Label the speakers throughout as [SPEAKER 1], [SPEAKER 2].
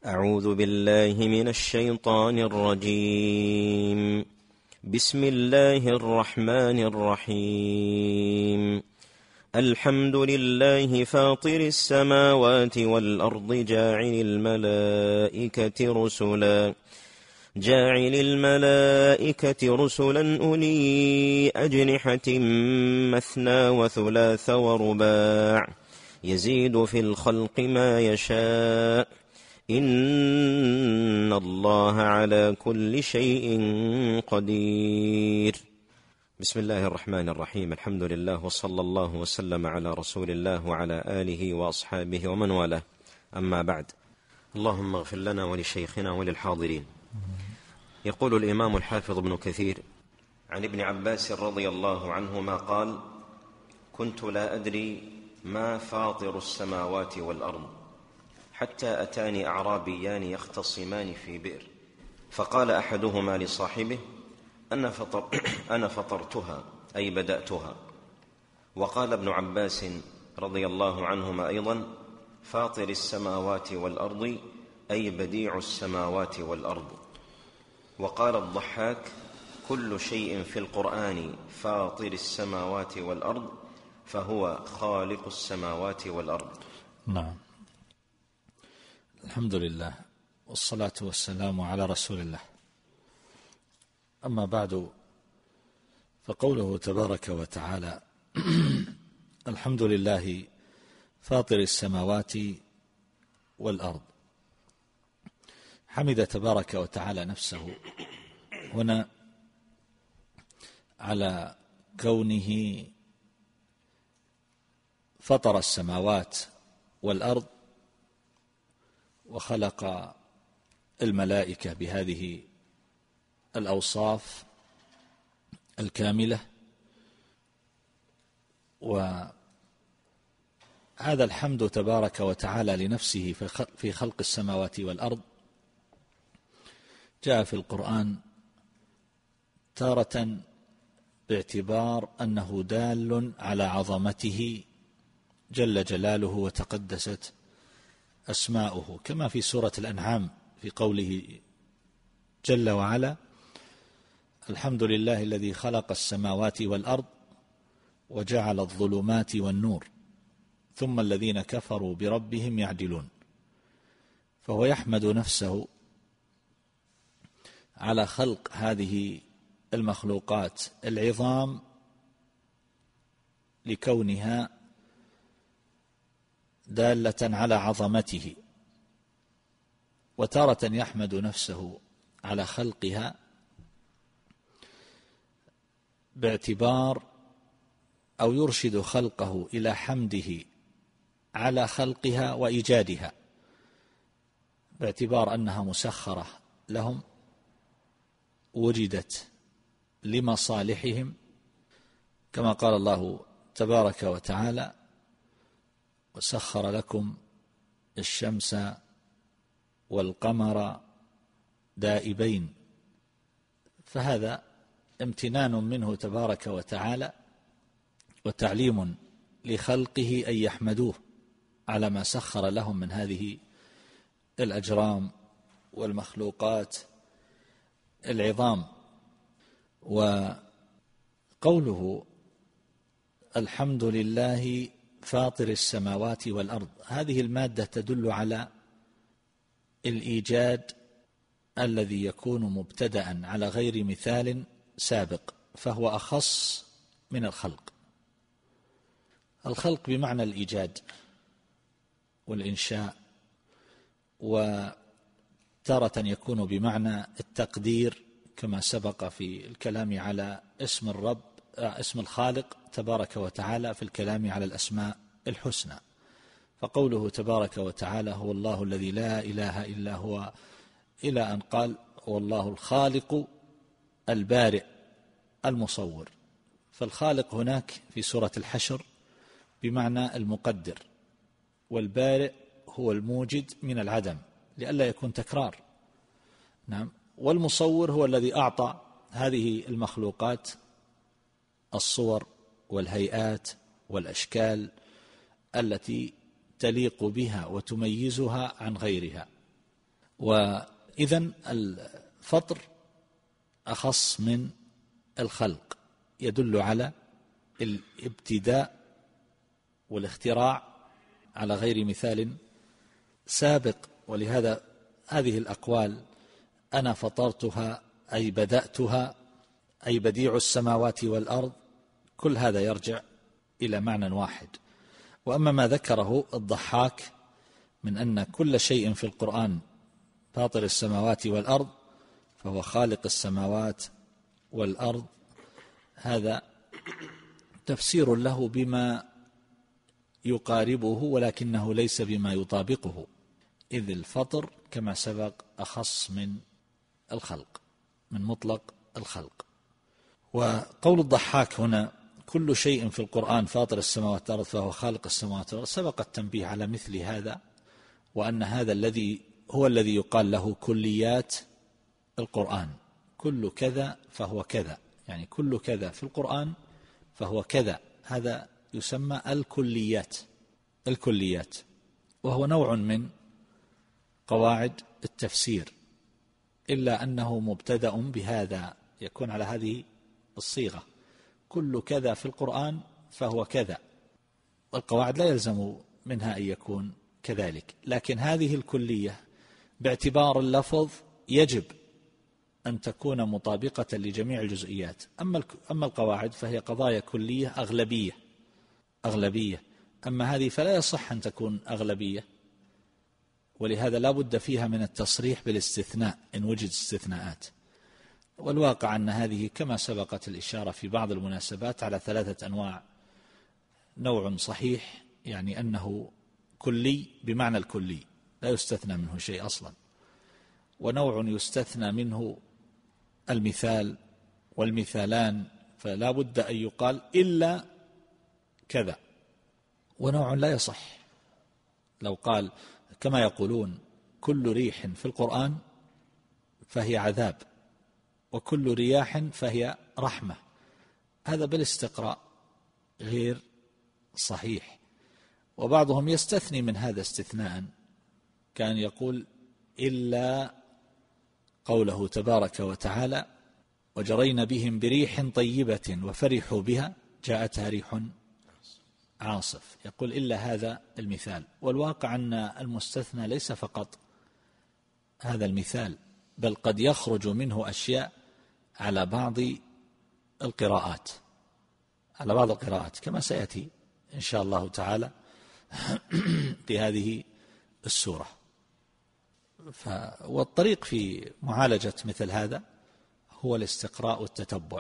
[SPEAKER 1] أعوذ بالله من الشيطان الرجيم. بسم الله الرحمن الرحيم. الحمد لله فاطر السماوات والأرض جاعل الملائكة رسلا أولي أجنحة مثنى وثلاث ورباع يزيد في الخلق ما يشاء إن الله على كل شيء قدير. بسم الله الرحمن الرحيم. الحمد لله وصلى الله وسلم على رسول الله وعلى آله وأصحابه ومن والاه، أما بعد. اللهم اغفر لنا ولشيخنا وللحاضرين. يقول الإمام الحافظ ابن كثير عن ابن عباس رضي الله عنهما قال: كنت لا أدري ما فاطر السماوات والأرض حتى أتاني أعرابيان يختصمان في بئر، فقال أحدهما لصاحبه: أنا فطرتها، أي بدأتها. وقال ابن عباس رضي الله عنهما أيضا: فاطر السماوات والأرض، أي بديع السماوات والأرض. وقال الضحاك: كل شيء في القرآن فاطر السماوات والأرض فهو خالق السماوات والأرض.
[SPEAKER 2] نعم، الحمد لله والصلاة والسلام على رسول الله. أما بعد، فقوله تبارك وتعالى: الحمد لله فاطر السماوات والأرض، حمد تبارك وتعالى نفسه هنا على كونه فطر السماوات والأرض وخلق الملائكة بهذه الأوصاف الكاملة. وهذا الحمد تبارك وتعالى لنفسه في خلق السماوات والأرض جاء في القرآن تارة باعتبار أنه دال على عظمته جل جلاله وتقدست أسماؤه، كما في سورة الأنعام في قوله جل وعلا: الحمد لله الذي خلق السماوات والأرض وجعل الظلمات والنور ثم الذين كفروا بربهم يعدلون. فهو يحمد نفسه على خلق هذه المخلوقات العظام لكونها دالة على عظمته، وتارة يحمد نفسه على خلقها باعتبار أو يرشد خلقه إلى حمده على خلقها وإيجادها، باعتبار أنها مسخرة لهم، وجدت لمصالحهم، كما قال الله تبارك وتعالى: وسخر لكم الشمس والقمر دائبين. فهذا امتنان منه تبارك وتعالى وتعليم لخلقه أن يحمدوه على ما سخر لهم من هذه الأجرام والمخلوقات العظام. وقوله الحمد لله فاطر السماوات والأرض، هذه المادة تدل على الإيجاد الذي يكون مبتدأ على غير مثال سابق، فهو أخص من الخلق. الخلق بمعنى الإيجاد والإنشاء، وتارة يكون بمعنى التقدير، كما سبق في الكلام على اسم الرب، اسم الخالق تبارك وتعالى في الكلام على الأسماء الحسنى. فقوله تبارك وتعالى: هو الله الذي لا إله إلا هو، إلى أن قال: هو الله الخالق البارئ المصور. فالخالق هناك في سورة الحشر بمعنى المقدر، والبارئ هو الموجد من العدم لئلا يكون تكرار. نعم. والمصور هو الذي أعطى هذه المخلوقات الصور والهيئات والأشكال التي تليق بها وتميزها عن غيرها. وإذن الفطر أخص من الخلق، يدل على الابتداء والاختراع على غير مثال سابق. ولهذا هذه الأقوال أنا فطرتها أي بدأتها أي بديع السماوات والأرض، كل هذا يرجع إلى معنى واحد. وأما ما ذكره الضحاك من أن كل شيء في القرآن فاطر السماوات والأرض فهو خالق السماوات والأرض، هذا تفسير له بما يقاربه ولكنه ليس بما يطابقه، إذ الفطر كما سبق أخص من الخلق، من مطلق الخلق. وقول الضحاك هنا كل شيء في القرآن فاطر السماوات والأرض فهو خالق السماوات والأرض، سبق التنبيه على مثل هذا، وأن هذا الذي هو الذي يقال له كليات القرآن، كل كذا فهو كذا، يعني كل كذا في القرآن فهو كذا، هذا يسمى الكليات، وهو نوع من قواعد التفسير، إلا أنه مبتدأ بهذا، يكون على هذه الصيغة، كل كذا في القرآن فهو كذا، والقواعد لا يلزم منها أن يكون كذلك، لكن هذه الكلية باعتبار اللفظ يجب أن تكون مطابقة لجميع الجزئيات. أما القواعد فهي قضايا كلية أغلبية، أما هذه فلا يصح أن تكون أغلبية، ولهذا لا بد فيها من التصريح بالاستثناء إن وجد استثناءات. والواقع أن هذه كما سبقت الإشارة في بعض المناسبات على 3 أنواع: نوع صحيح يعني أنه كلي بمعنى الكلي لا يستثنى منه شيء أصلا، ونوع يستثنى منه المثال والمثالان فلا بد أن يقال إلا كذا، ونوع لا يصح، لو قال كما يقولون كل ريح في القرآن فهي عذاب وكل رياح فهي رحمة، هذا بالاستقراء غير صحيح. وبعضهم يستثني من هذا استثناء، كان يقول إلا قوله تبارك وتعالى وجرين بهم بريح طيبة وفرحوا بها جاءتها ريح عاصف، يقول إلا هذا المثال. والواقع أن المستثنى ليس فقط هذا المثال، بل قد يخرج منه أشياء على بعض القراءات كما سيأتي إن شاء الله تعالى في هذه السورة. والطريق في معالجة مثل هذا هو الاستقراء والتتبع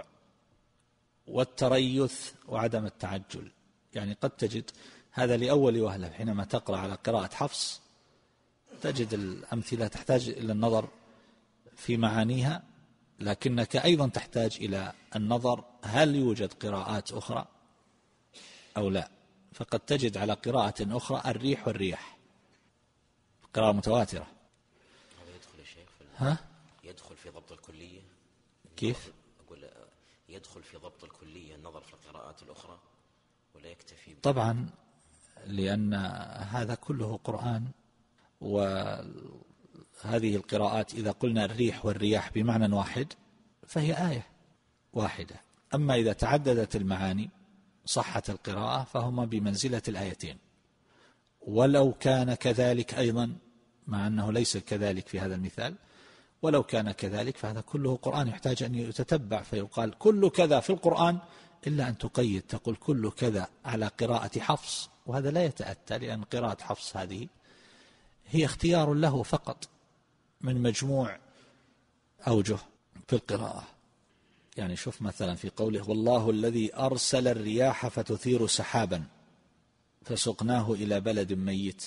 [SPEAKER 2] والتريث وعدم التعجل. يعني قد تجد هذا لأول وهلة حينما تقرأ على قراءة حفص تجد الأمثلة تحتاج إلى النظر في معانيها، لكنك أيضا تحتاج إلى النظر هل يوجد قراءات أخرى أو لا. فقد تجد على قراءة أخرى الريح والرياح قراءة متواترة.
[SPEAKER 1] هذا يدخل يا شيخ يدخل في ضبط الكلية؟
[SPEAKER 2] كيف؟
[SPEAKER 1] أقول يدخل في ضبط الكلية النظر في القراءات الأخرى ولا يكتفي
[SPEAKER 2] طبعا، لأن هذا كله قرآن، وهذه القراءات إذا قلنا الريح والرياح بمعنى واحد فهي آية واحدة، أما إذا تعددت المعاني صحت القراءة فهما بمنزلة الآيتين. ولو كان كذلك أيضا، مع أنه ليس كذلك في هذا المثال، ولو كان كذلك فهذا كله قرآن يحتاج أن يتتبع، فيقال كل كذا في القرآن، إلا أن تقيد تقول كل كذا على قراءة حفص، وهذا لا يتأتى، لأن قراءة حفص هذه هي اختيار له فقط من مجموع أوجه في القراءة. يعني شوف مثلا في قوله والله الذي أرسل الرياح فتثير سحابا فسقناه إلى بلد ميت،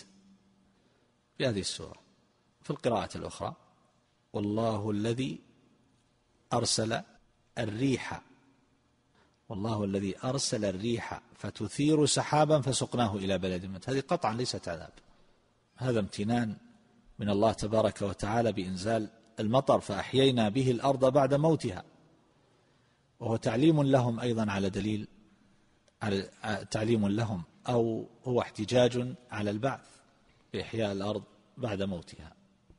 [SPEAKER 2] في هذه السورة. في القراءة الأخرى والله الذي أرسل الريح، والله الذي أرسل الريح فتثير سحابا فسقناه إلى بلد ميت، هذه قطعا ليست عذاب، هذا امتنان من الله تبارك وتعالى بإنزال المطر فأحيينا به الأرض بعد موتها، وهو تعليم لهم أيضا على دليل على تعليم لهم، أو هو احتجاج على البعث بإحياء الأرض بعد موتها.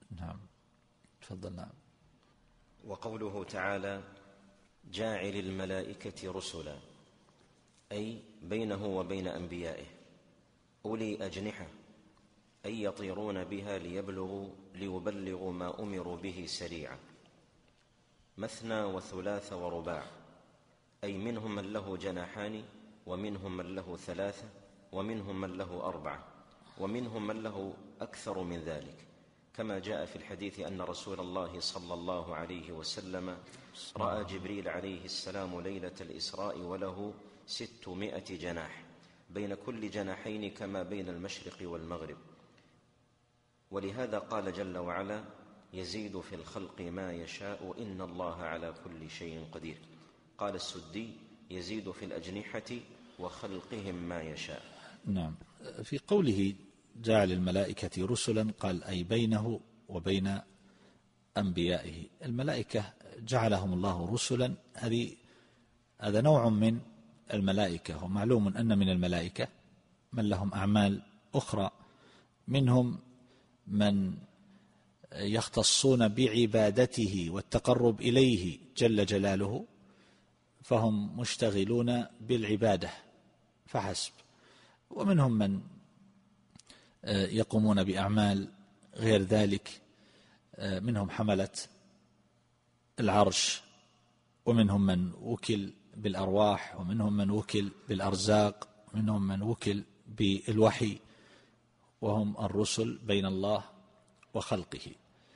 [SPEAKER 2] نعم تفضل. نعم.
[SPEAKER 1] وقوله تعالى جاعل الملائكة رسلا، أي بينه وبين أنبيائه أولي أجنحة، أي يطيرون بها ليبلغوا ما أمروا به سريعا، مثنى وثلاث ورباع، أي منهم من له جناحان، ومنهم من له ثلاثة، ومنهم من له أربعة، ومنهم من له أكثر من ذلك، كما جاء في الحديث أن رسول الله صلى الله عليه وسلم رأى جبريل عليه السلام ليلة الإسراء وله 600 جناح، بين كل جناحين كما بين المشرق والمغرب. ولهذا قال جل وعلا يزيد في الخلق ما يشاء إن الله على كل شيء قدير. قال السدي يزيد في الأجنحة وخلقهم ما يشاء.
[SPEAKER 2] نعم. في قوله جعل الملائكة رسلا قال أي بينه وبين أنبيائه. الملائكة جعلهم الله رسلا، هذا نوع من الملائكة، ومعلوم أن من الملائكة من لهم أعمال أخرى، منهم من يختصون بعبادته والتقرب إليه جل جلاله، فهم مشتغلون بالعبادة فحسب، ومنهم من يقومون بأعمال غير ذلك، منهم حملة العرش، ومنهم من وكل بالأرواح، ومنهم من وكل بالأرزاق، ومنهم من وكل بالوحي، وهم الرسل بين الله وخلقه.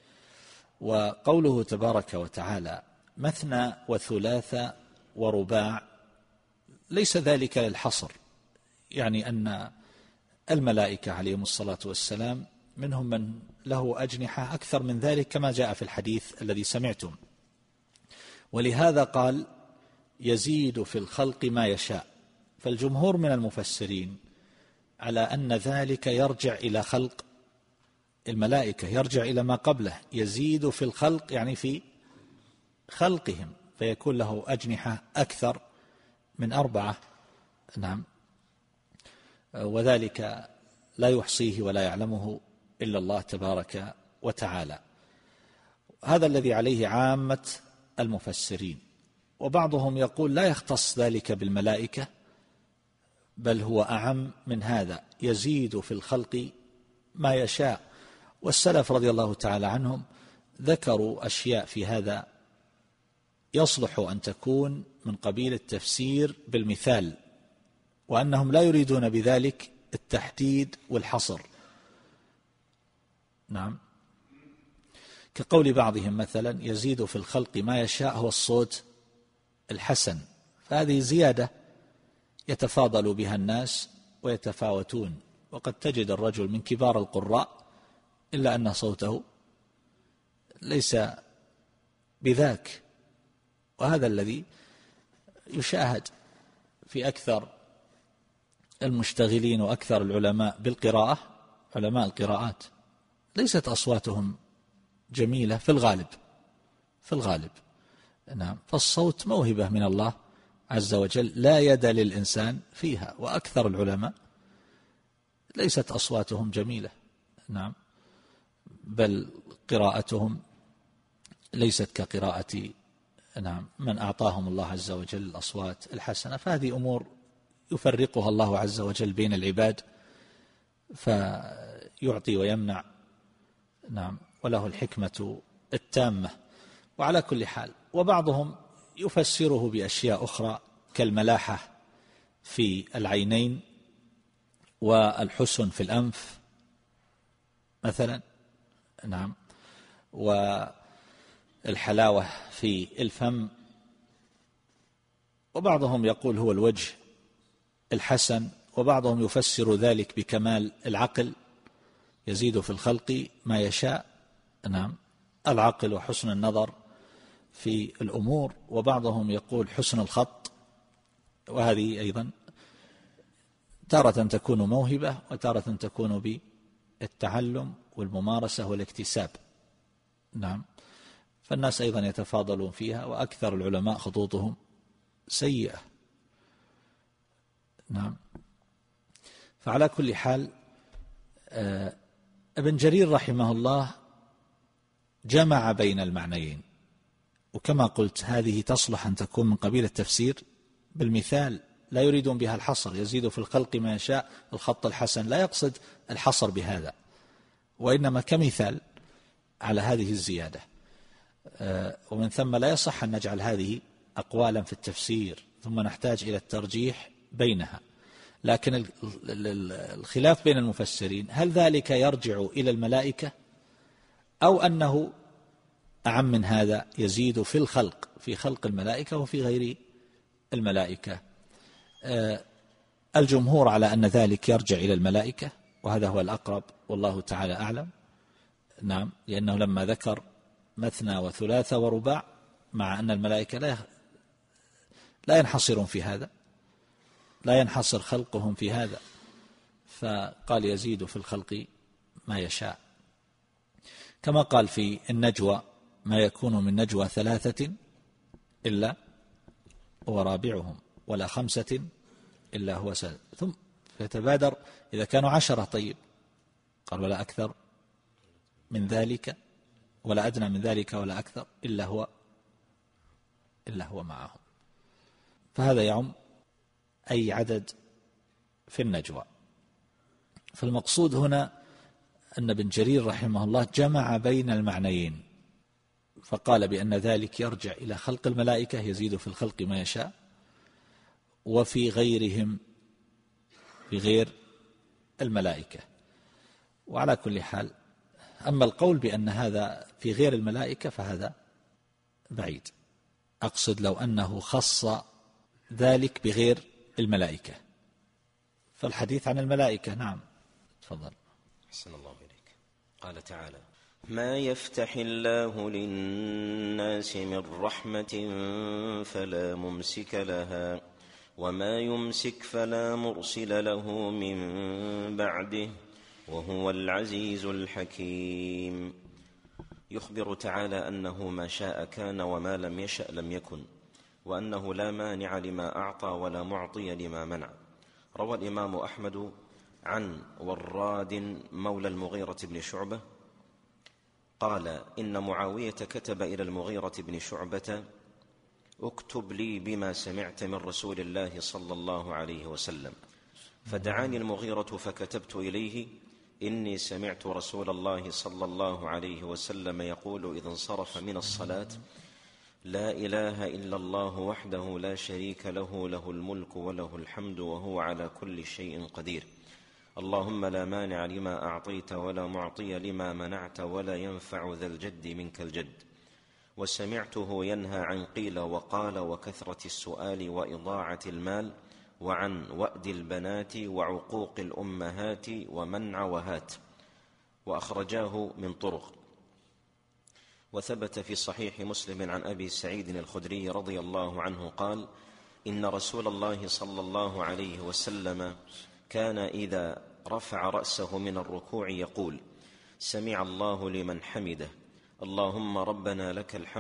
[SPEAKER 2] وقوله تبارك وتعالى مثنى وثلاث ورباع ليس ذلك للحصر، يعني أن الملائكة عليهم الصلاة والسلام منهم من له أجنحة أكثر من ذلك كما جاء في الحديث الذي سمعتم، ولهذا قال يزيد في الخلق ما يشاء. فالجمهور من المفسرين على أن ذلك يرجع إلى خلق الملائكة، يرجع إلى ما قبله، يزيد في الخلق يعني في خلقهم، فيكون له أجنحة أكثر من 4. نعم. وذلك لا يحصيه ولا يعلمه إلا الله تبارك وتعالى. هذا الذي عليه عامة المفسرين. وبعضهم يقول لا يختص ذلك بالملائكة، بل هو أعم من هذا، يزيد في الخلق ما يشاء. والسلف رضي الله تعالى عنهم ذكروا أشياء في هذا يصلح أن تكون من قبيل التفسير بالمثال، وأنهم لا يريدون بذلك التحديد والحصر. نعم. كقول بعضهم مثلا يزيد في الخلق ما يشاء هو الصوت الحسن، فهذه زيادة يتفاضل بها الناس ويتفاوتون، وقد تجد الرجل من كبار القراء إلا أن صوته ليس بذاك، وهذا الذي يشاهد في أكثر المشتغلين وأكثر العلماء بالقراءة. علماء القراءات ليست أصواتهم جميلة في الغالب. نعم. فالصوت موهبة من الله عز وجل لا يد للإنسان فيها، وأكثر العلماء ليست أصواتهم جميلة. نعم. بل قراءتهم ليست كقراءة من أعطاهم الله عز وجل الأصوات الحسنة. فهذه أمور يفرقها الله عز وجل بين العباد، فيعطي ويمنع. نعم. وله الحكمة التامة. وعلى كل حال، وبعضهم يفسره بأشياء أخرى كالملاحة في العينين والحسن في الأنف مثلا. نعم. والحلاوة في الفم. وبعضهم يقول هو الوجه الحسن، وبعضهم يفسر ذلك بكمال العقل، يزيد في الخلق ما يشاء. نعم. العقل وحسن النظر في الأمور. وبعضهم يقول حسن الخط، وهذه أيضا تارة تكون موهبة وتارة تكون بالتعلم والممارسة والاكتساب. نعم. فالناس أيضا يتفاضلون فيها، وأكثر العلماء خطوطهم سيئة. نعم. فعلى كل حال ابن جرير رحمه الله جمع بين المعنيين. وكما قلت هذه تصلح أن تكون من قبيل التفسير بالمثال، لا يريدون بها الحصر، يزيد في الخلق ما يشاء الخط الحسن، لا يقصد الحصر بهذا، وإنما كمثال على هذه الزيادة. ومن ثم لا يصح أن نجعل هذه أقوالا في التفسير ثم نحتاج إلى الترجيح بينها. لكن الخلاف بين المفسرين هل ذلك يرجع إلى الملائكة أو أنه أعم من هذا يزيد في الخلق، في خلق الملائكة وفي غير الملائكة. الجمهور على أن ذلك يرجع إلى الملائكة، وهذا هو الأقرب والله تعالى أعلم. نعم، لأنه لما ذكر مثنى وثلاث ورباع مع أن الملائكة لا ينحصرون في هذا، لا ينحصر خلقهم في هذا، فقال يزيد في الخلق ما يشاء. كما قال في النجوى ما يكون من نجوى ثلاثة إلا هو رابعهم ولا خمسة إلا هو سادس، ثم يتبادر إذا كانوا 10 طيب، قال ولا أكثر من ذلك ولا أدنى من ذلك ولا أكثر إلا هو معهم. فهذا يعم أي عدد في النجوى. فالمقصود هنا أن ابن جرير رحمه الله جمع بين المعنيين، فقال بأن ذلك يرجع إلى خلق الملائكة، يزيد في الخلق ما يشاء، وفي غيرهم في غير الملائكة. وعلى كل حال أما القول بأن هذا في غير الملائكة فهذا بعيد. أقصد لو أنه خص ذلك بغير الملائكة فالحديث عن الملائكة. نعم تفضل.
[SPEAKER 1] أحسن الله إليك. قال تعالى: ما يفتح الله للناس من رحمة فلا ممسك لها وما يمسك فلا مرسل له من بعده وهو العزيز الحكيم. يخبر تعالى أنه ما شاء كان وما لم يشأ لم يكن، وأنه لا مانع لما أعطى ولا معطي لما منع. روى الإمام أحمد عن وراد مولى المغيرة بن شعبة قال: إن معاوية كتب إلى المغيرة بن شعبة: اكتب لي بما سمعت من رسول الله صلى الله عليه وسلم. فدعاني المغيرة فكتبت إليه: إني سمعت رسول الله صلى الله عليه وسلم يقول إذا انصرف من الصلاة: لا إله إلا الله وحده لا شريك له، له الملك وله الحمد وهو على كل شيء قدير. اللهم لا مانع لما أعطيت ولا معطي لما منعت ولا ينفع ذا الجد منك الجد. وسمعته ينهى عن قيل وقال وكثرة السؤال وإضاعة المال وعن وأد البنات وعقوق الأمهات ومنع وهات. وأخرجاه من طرق. وثبت في صحيح مسلم عن أبي سعيد الخدري رضي الله عنه قال: إن رسول الله صلى الله عليه وسلم كان إذا رفع رأسه من الركوع يقول: سمع الله لمن حمده، اللهم ربنا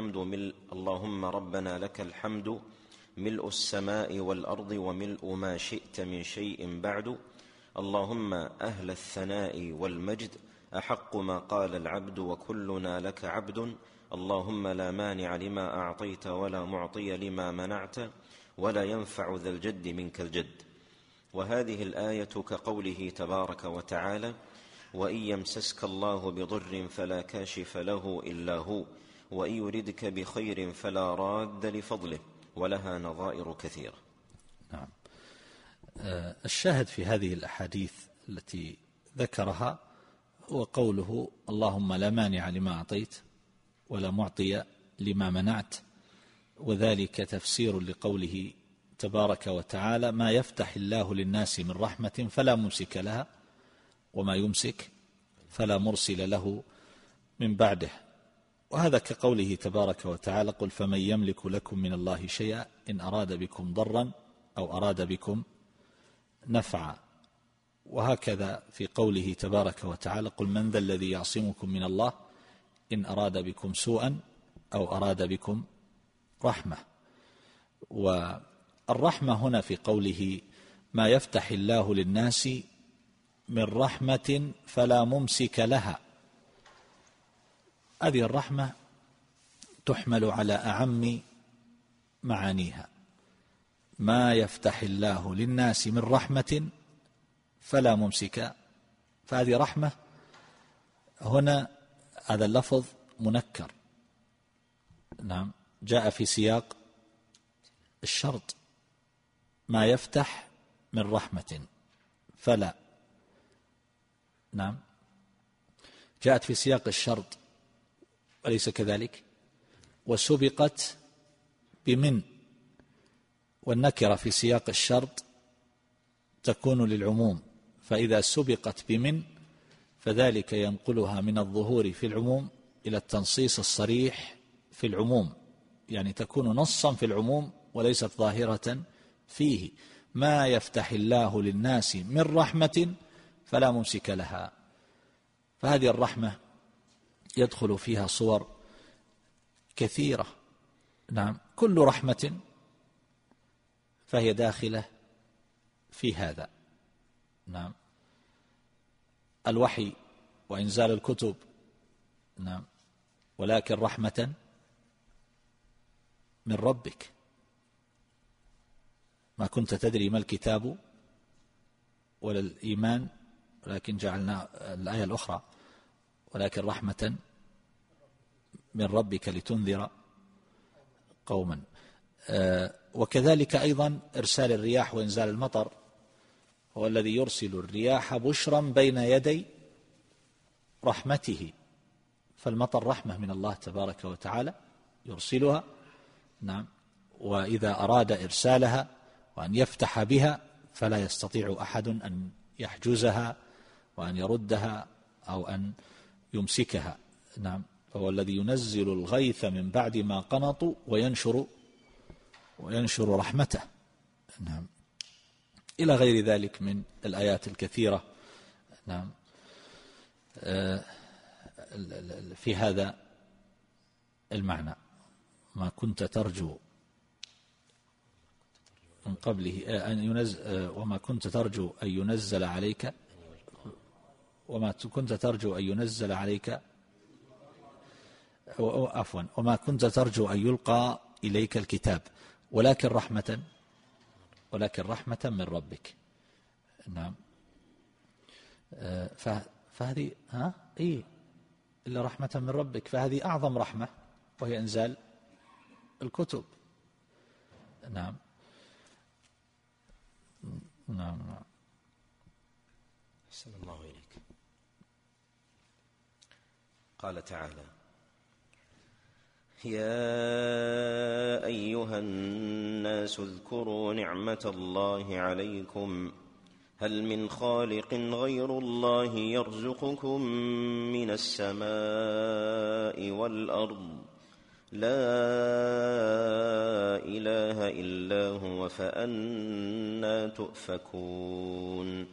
[SPEAKER 1] لك الحمد ملء السماء والأرض وملء ما شئت من شيء بعد، اللهم أهل الثناء والمجد، أحق ما قال العبد وكلنا لك عبد، اللهم لا مانع لما أعطيت ولا معطي لما منعت ولا ينفع ذا الجد منك الجد. وهذه الآية كقوله تبارك وتعالى: وإن يمسسك الله بضر فلا كاشف له إلا هو، وإن يردك بخير فلا راد لفضله، ولها نظائر كثيرة.
[SPEAKER 2] نعم. الشاهد في هذه الأحاديث التي ذكرها هو قوله: اللهم لا مانع لما أعطيت ولا معطي لما منعت، وذلك تفسير لقوله تبارك وتعالى: ما يفتح الله للناس من رحمة فلا ممسك لها وما يمسك فلا مرسل له من بعده. وهذا كقوله تبارك وتعالى: قل فمن يملك لكم من الله شيئا إن أراد بكم ضرا أو أراد بكم نفعا. وهكذا في قوله تبارك وتعالى: قل من ذا الذي يعصمكم من الله إن أراد بكم سوءا أو أراد بكم رحمة. والرحمة هنا في قوله ما يفتح الله للناس من رحمة فلا ممسك لها، هذه الرحمة تحمل على أعم معانيها. ما يفتح الله للناس من رحمة فلا ممسك، فهذه رحمة. هنا هذا اللفظ منكر، نعم، جاء في سياق الشرط، ما يفتح من رحمة فلا، نعم، جاءت في سياق الشرط أليس كذلك؟ وسبقت بمن، والنكرة في سياق الشرط تكون للعموم، فإذا سبقت بمن فذلك ينقلها من الظهور في العموم إلى التنصيص الصريح في العموم، يعني تكون نصا في العموم وليست ظاهرة فيه. ما يفتح الله للناس من رحمة فلا ممسك لها. فهذه الرحمة يدخل فيها صور كثيرة، نعم، كل رحمة فهي داخلة في هذا، نعم، الوحي وإنزال الكتب، نعم، ولكن رحمة من ربك. ما كنت تدري ما الكتاب ولا الإيمان ولكن جعلنا الآية الأخرى ولكن رحمة من ربك لتنذر قوما. وكذلك أيضا إرسال الرياح وإنزال المطر، هو الذي يرسل الرياح بشرا بين يدي رحمته، فالمطر رحمة من الله تبارك وتعالى يرسلها، نعم، وإذا أراد إرسالها وأن يفتح بها فلا يستطيع أحد أن يحجزها وأن يردها أو أن يمسكها، نعم، فهو الذي ينزل الغيث من بعد ما قنطوا وينشر رحمته، نعم، إلى غير ذلك من الآيات الكثيرة، نعم، في هذا المعنى. ما كنت ترجو من قبله أن ينزل، وما كنت ترجو أن ينزل عليك، وما كنت ترجو أن ينزل عليك، عفوا، وما كنت ترجو أن يلقى إليك الكتاب ولكن رحمة من ربك، نعم، فهذه إلا رحمة من ربك، فهذه أعظم رحمة وهي إنزال الكتب، نعم، نعم.
[SPEAKER 1] أحسن الله إليك. قال تعالى: يا أيها الناس اذكروا نعمة الله عليكم هل من خالق غير الله يرزقكم من السماء والأرض لا إله إلا هو فأنى تؤفكون.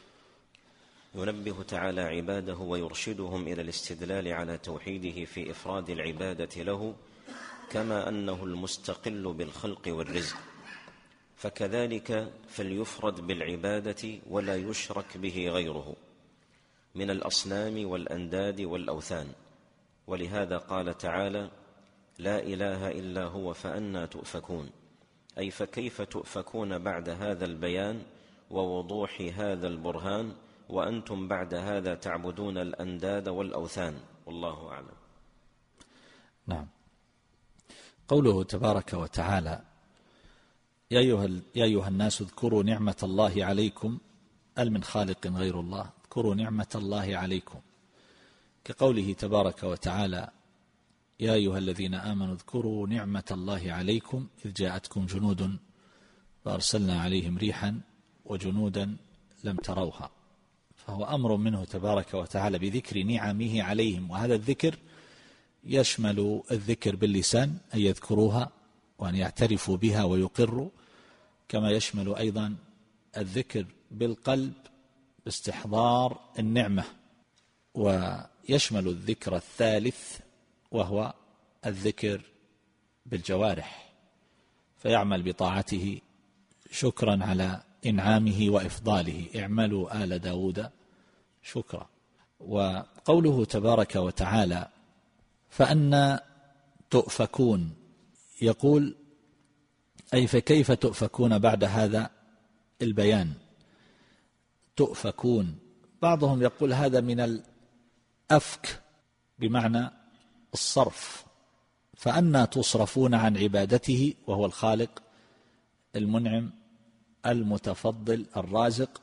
[SPEAKER 1] ينبه تعالى عباده ويرشدهم إلى الاستدلال على توحيده في إفراد العبادة له، كما أنه المستقل بالخلق والرزق، فكذلك فليفرد بالعبادة ولا يشرك به غيره من الأصنام والأنداد والأوثان. ولهذا قال تعالى: لا إله إلا هو فأنى تؤفكون، أي فكيف تؤفكون بعد هذا البيان ووضوح هذا البرهان وأنتم بعد هذا تعبدون الأنداد والأوثان؟ والله أعلم.
[SPEAKER 2] نعم. قوله تبارك وتعالى: يا أيها الناس اذكروا نعمة الله عليكم هل من خالق غير الله، اذكروا نعمة الله عليكم، كقوله تبارك وتعالى: يا أيها الذين آمنوا اذكروا نعمة الله عليكم إذ جاءتكم جنود فأرسلنا عليهم ريحا وجنودا لم تروها. فهو أمر منه تبارك وتعالى بذكر نعمه عليهم، وهذا الذكر يشمل الذكر باللسان أن يذكروها وأن يعترفوا بها ويقروا، كما يشمل أيضا الذكر بالقلب باستحضار النعمة، ويشمل الذكر الثالث وهو الذكر بالجوارح، فيعمل بطاعته شكرا على إنعامه وإفضاله، اعملوا آل داود شكرا. وقوله تبارك وتعالى: فأنا تؤفكون. يقول: أي فكيف تؤفكون بعد هذا البيان؟ تؤفكون، بعضهم يقول هذا من الأفك بمعنى الصرف، فأنا تصرفون عن عبادته وهو الخالق المنعم المتفضل الرازق.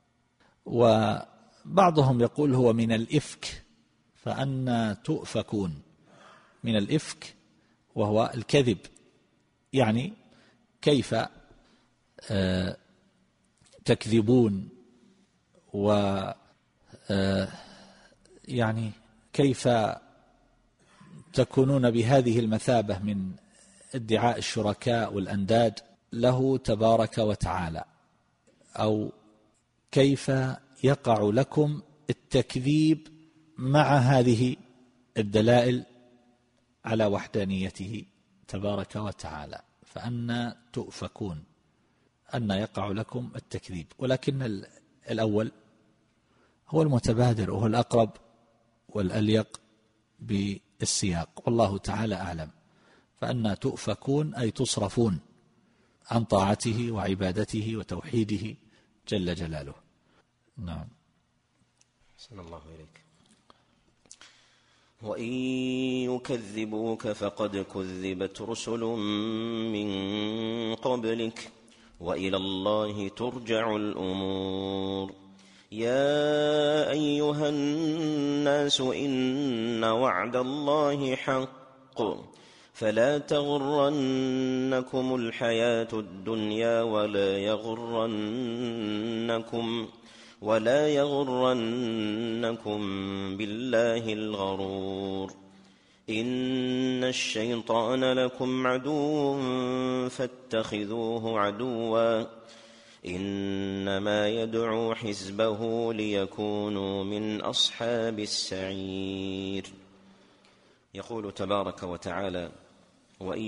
[SPEAKER 2] وبعضهم يقول هو من الإفك، فأنا تؤفكون من الإفك وهو الكذب، يعني كيف تكذبون، يعني كيف تكونون بهذه المثابة من ادعاء الشركاء والأنداد له تبارك وتعالى، أو كيف يقع لكم التكذيب مع هذه الدلائل على وحدانيته تبارك وتعالى. فأنا تؤفكون، أن يقع لكم التكذيب، ولكن الأول هو المتبادر وهو الأقرب والأليق بالسياق، والله تعالى أعلم. فأنا تؤفكون أي تصرفون عن طاعته وعبادته وتوحيده جل جلاله. نعم.
[SPEAKER 1] أحسن الله إليك. وإن يكذبوك فقد كذبت رسل من قبلك وإلى الله ترجع الأمور. يا أيها الناس إن وعد الله حق فلا تغرنكم الحياة الدنيا ولا يغرنكم بالله الغرور. إن الشيطان لكم عدو فاتخذوه عدوا إنما يدعو حزبه ليكونوا من أصحاب السعير. يقول تبارك وتعالى: وإن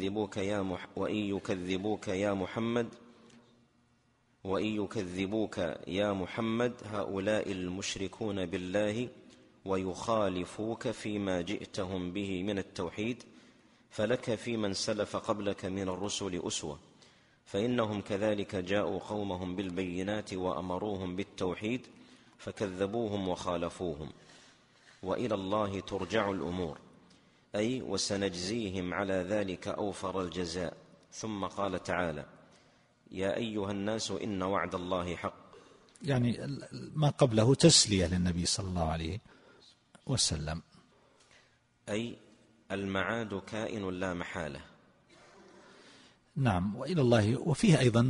[SPEAKER 1] يكذبوك يا محمد هؤلاء المشركون بالله ويخالفوك فيما جئتهم به من التوحيد، فلك في من سلف قبلك من الرسل أسوة، فإنهم كذلك جاءوا قومهم بالبينات وأمروهم بالتوحيد فكذبوهم وخالفوهم. وإلى الله ترجع الأمور، أي وسنجزيهم على ذلك أوفر الجزاء. ثم قال تعالى: يا أيها الناس إن وعد الله حق.
[SPEAKER 2] يعني ما قبله تسلية للنبي صلى الله عليه وسلم،
[SPEAKER 1] أي المعاد كائن لا محالة.
[SPEAKER 2] نعم. وإلى الله، وفيه أيضا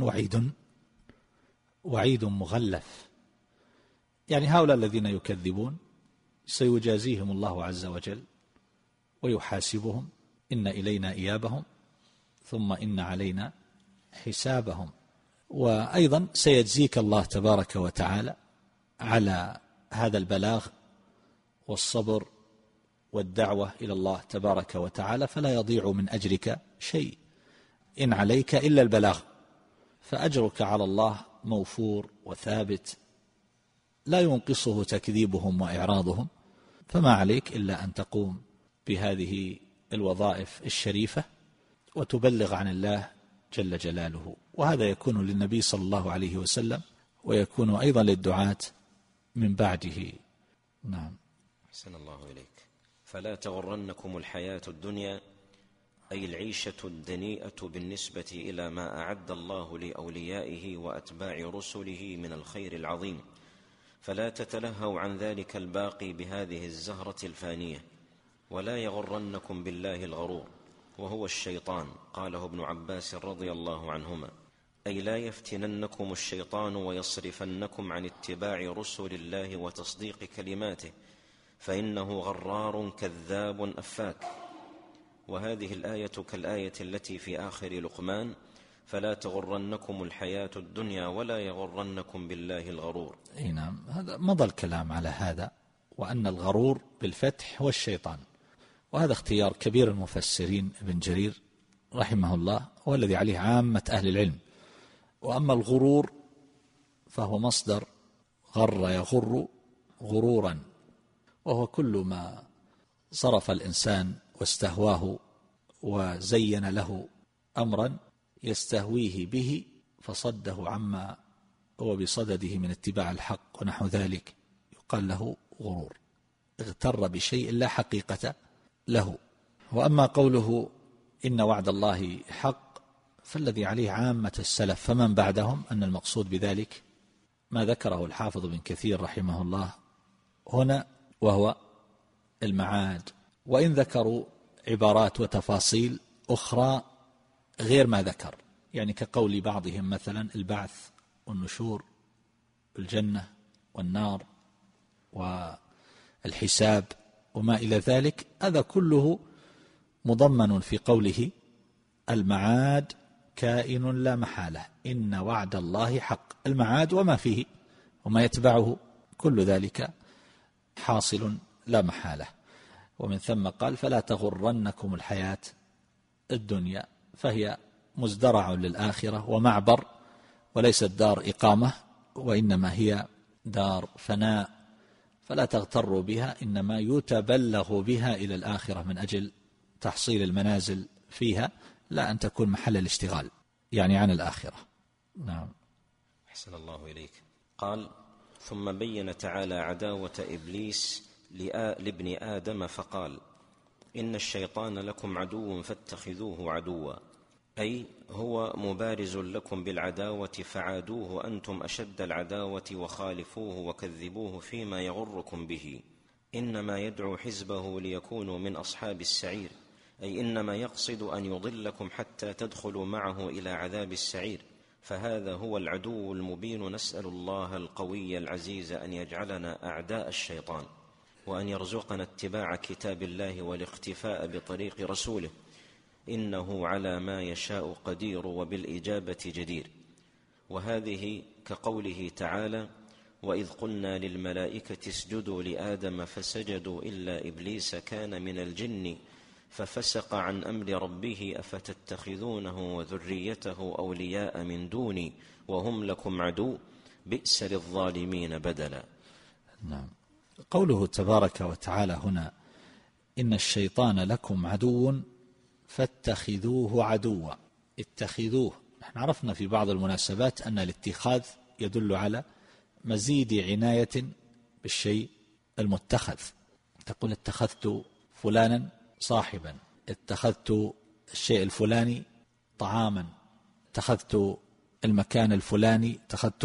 [SPEAKER 2] وعيد مغلف، يعني هؤلاء الذين يكذبون سيجازيهم الله عز وجل ويحاسبهم، إن إلينا إيابهم ثم إن علينا حسابهم. وأيضا سيجزيك الله تبارك وتعالى على هذا البلاغ والصبر والدعوة إلى الله تبارك وتعالى، فلا يضيع من أجرك شيء، إن عليك إلا البلاغ، فأجرك على الله موفور وثابت لا ينقصه تكذيبهم وإعراضهم. فما عليك إلا أن تقوم بهذه الوظائف الشريفة وتبلغ عن الله جل جلاله، وهذا يكون للنبي صلى الله عليه وسلم ويكون أيضا للدعاة من بعده. نعم.
[SPEAKER 1] أحسن الله إليك. فلا تغرنكم الحياة الدنيا، أي العيشة الدنيئة بالنسبة إلى ما أعد الله لأوليائه وأتباع رسله من الخير العظيم، فلا تتلهوا عن ذلك الباقي بهذه الزهرة الفانية. ولا يغرنكم بالله الغرور، وهو الشيطان، قاله ابن عباس رضي الله عنهما، أي لا يفتننكم الشيطان ويصرفنكم عن اتباع رسل الله وتصديق كلماته، فإنه غرار كذاب أفاك. وهذه الآية كالآية التي في آخر لقمان: فلا تغرنكم الحياة الدنيا ولا يغرنكم بالله الغرور.
[SPEAKER 2] نعم. هذا مضى الكلام على هذا، وأن الغرور بالفتح هو الشيطان، وهذا اختيار كبير المفسرين ابن جرير رحمه الله، والذي عليه عامة أهل العلم. وأما الغرور فهو مصدر غر يغر غرورا، وهو كل ما صرف الإنسان واستهواه وزين له أمرا يستهويه به فصده عما هو بصدده من اتباع الحق ونحو ذلك، يقال له غرور، اغتر بشيء لا حقيقة له. وأما قوله إن وعد الله حق فالذي عليه عامة السلف فمن بعدهم أن المقصود بذلك ما ذكره الحافظ بن كثير رحمه الله هنا، وهو المعاد، وإن ذكروا عبارات وتفاصيل أخرى غير ما ذكر، يعني كقول بعضهم مثلا البعث والنشور، الجنة والنار والحساب وما إلى ذلك، هذا كله مضمن في قوله المعاد كائن لا محالة، إن وعد الله حق. المعاد وما فيه وما يتبعه كل ذلك حاصل لا محالة. ومن ثم قال فلا تغرنكم الحياة الدنيا، فهي مزدرع للآخرة ومعبر، وليست دار إقامة وإنما هي دار فناء، فلا تغتروا بها، إنما يتبلغ بها إلى الآخرة من أجل تحصيل المنازل فيها، لا أن تكون محل الاشتغال يعني عن الآخرة. نعم.
[SPEAKER 1] أحسن الله إليك. قال ثم بين تعالى عداوة إبليس لابن آدم فقال إن الشيطان لكم عدو فاتخذوه عدوا، أي هو مبارز لكم بالعداوة فعادوه أنتم أشد العداوة وخالفوه وكذبوه فيما يغركم به. إنما يدعو حزبه ليكونوا من أصحاب السعير، أي إنما يقصد أن يضلكم حتى تدخلوا معه إلى عذاب السعير، فهذا هو العدو المبين. نسأل الله القوي العزيز أن يجعلنا أعداء الشيطان، وأن يرزقنا اتباع كتاب الله والاختفاء بطريق رسوله، إنه على ما يشاء قدير وبالإجابة جدير. وهذه كقوله تعالى وإذ قلنا للملائكة اسجدوا لآدم فسجدوا إلا إبليس كان من الجن ففسق عن أمر ربه أفتتخذونه وذريته أولياء من دوني وهم لكم عدو بئس للظالمين بدلا.
[SPEAKER 2] نعم. قوله تبارك وتعالى هنا إن الشيطان لكم عدو فاتخذوه عدوا، اتخذوه، نحن عرفنا في بعض المناسبات أن الاتخاذ يدل على مزيد عناية بالشيء المتخذ، تقول اتخذت فلانا صاحبا، اتخذت الشيء الفلاني طعاما، اتخذت المكان الفلاني،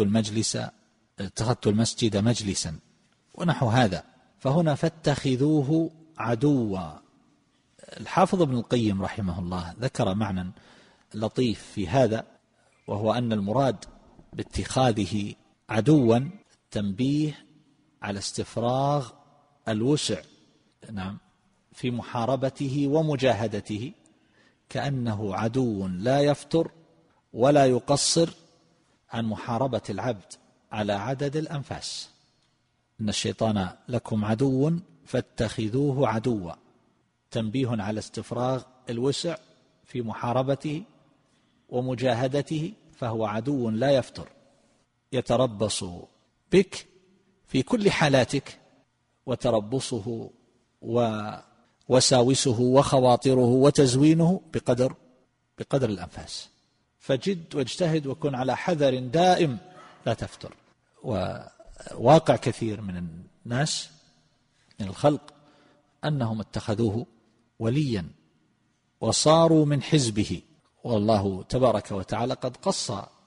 [SPEAKER 2] اتخذت المسجد مجلسا ونحو هذا. فهنا فاتخذوه عدوا. الحافظ ابن القيم رحمه الله ذكر معنى لطيف في هذا، وهو أن المراد باتخاذه عدوا تنبيه على استفراغ الوسع، نعم، في محاربته ومجاهدته، كأنه عدو لا يفتر ولا يقصر عن محاربة العبد على عدد الأنفاس. إن الشيطان لكم عدو فاتخذوه عدوا، تنبيه على استفراغ الوسع في محاربته ومجاهدته، فهو عدو لا يفتر، يتربص بك في كل حالاتك، وتربصه ووساوسه وخواطره وتزوينه بقدر الأنفاس. فجد واجتهد وكن على حذر دائم لا تفتر. وواقع كثير من الناس من الخلق أنهم اتخذوه وليا وصاروا من حزبه، والله تبارك وتعالى قد قص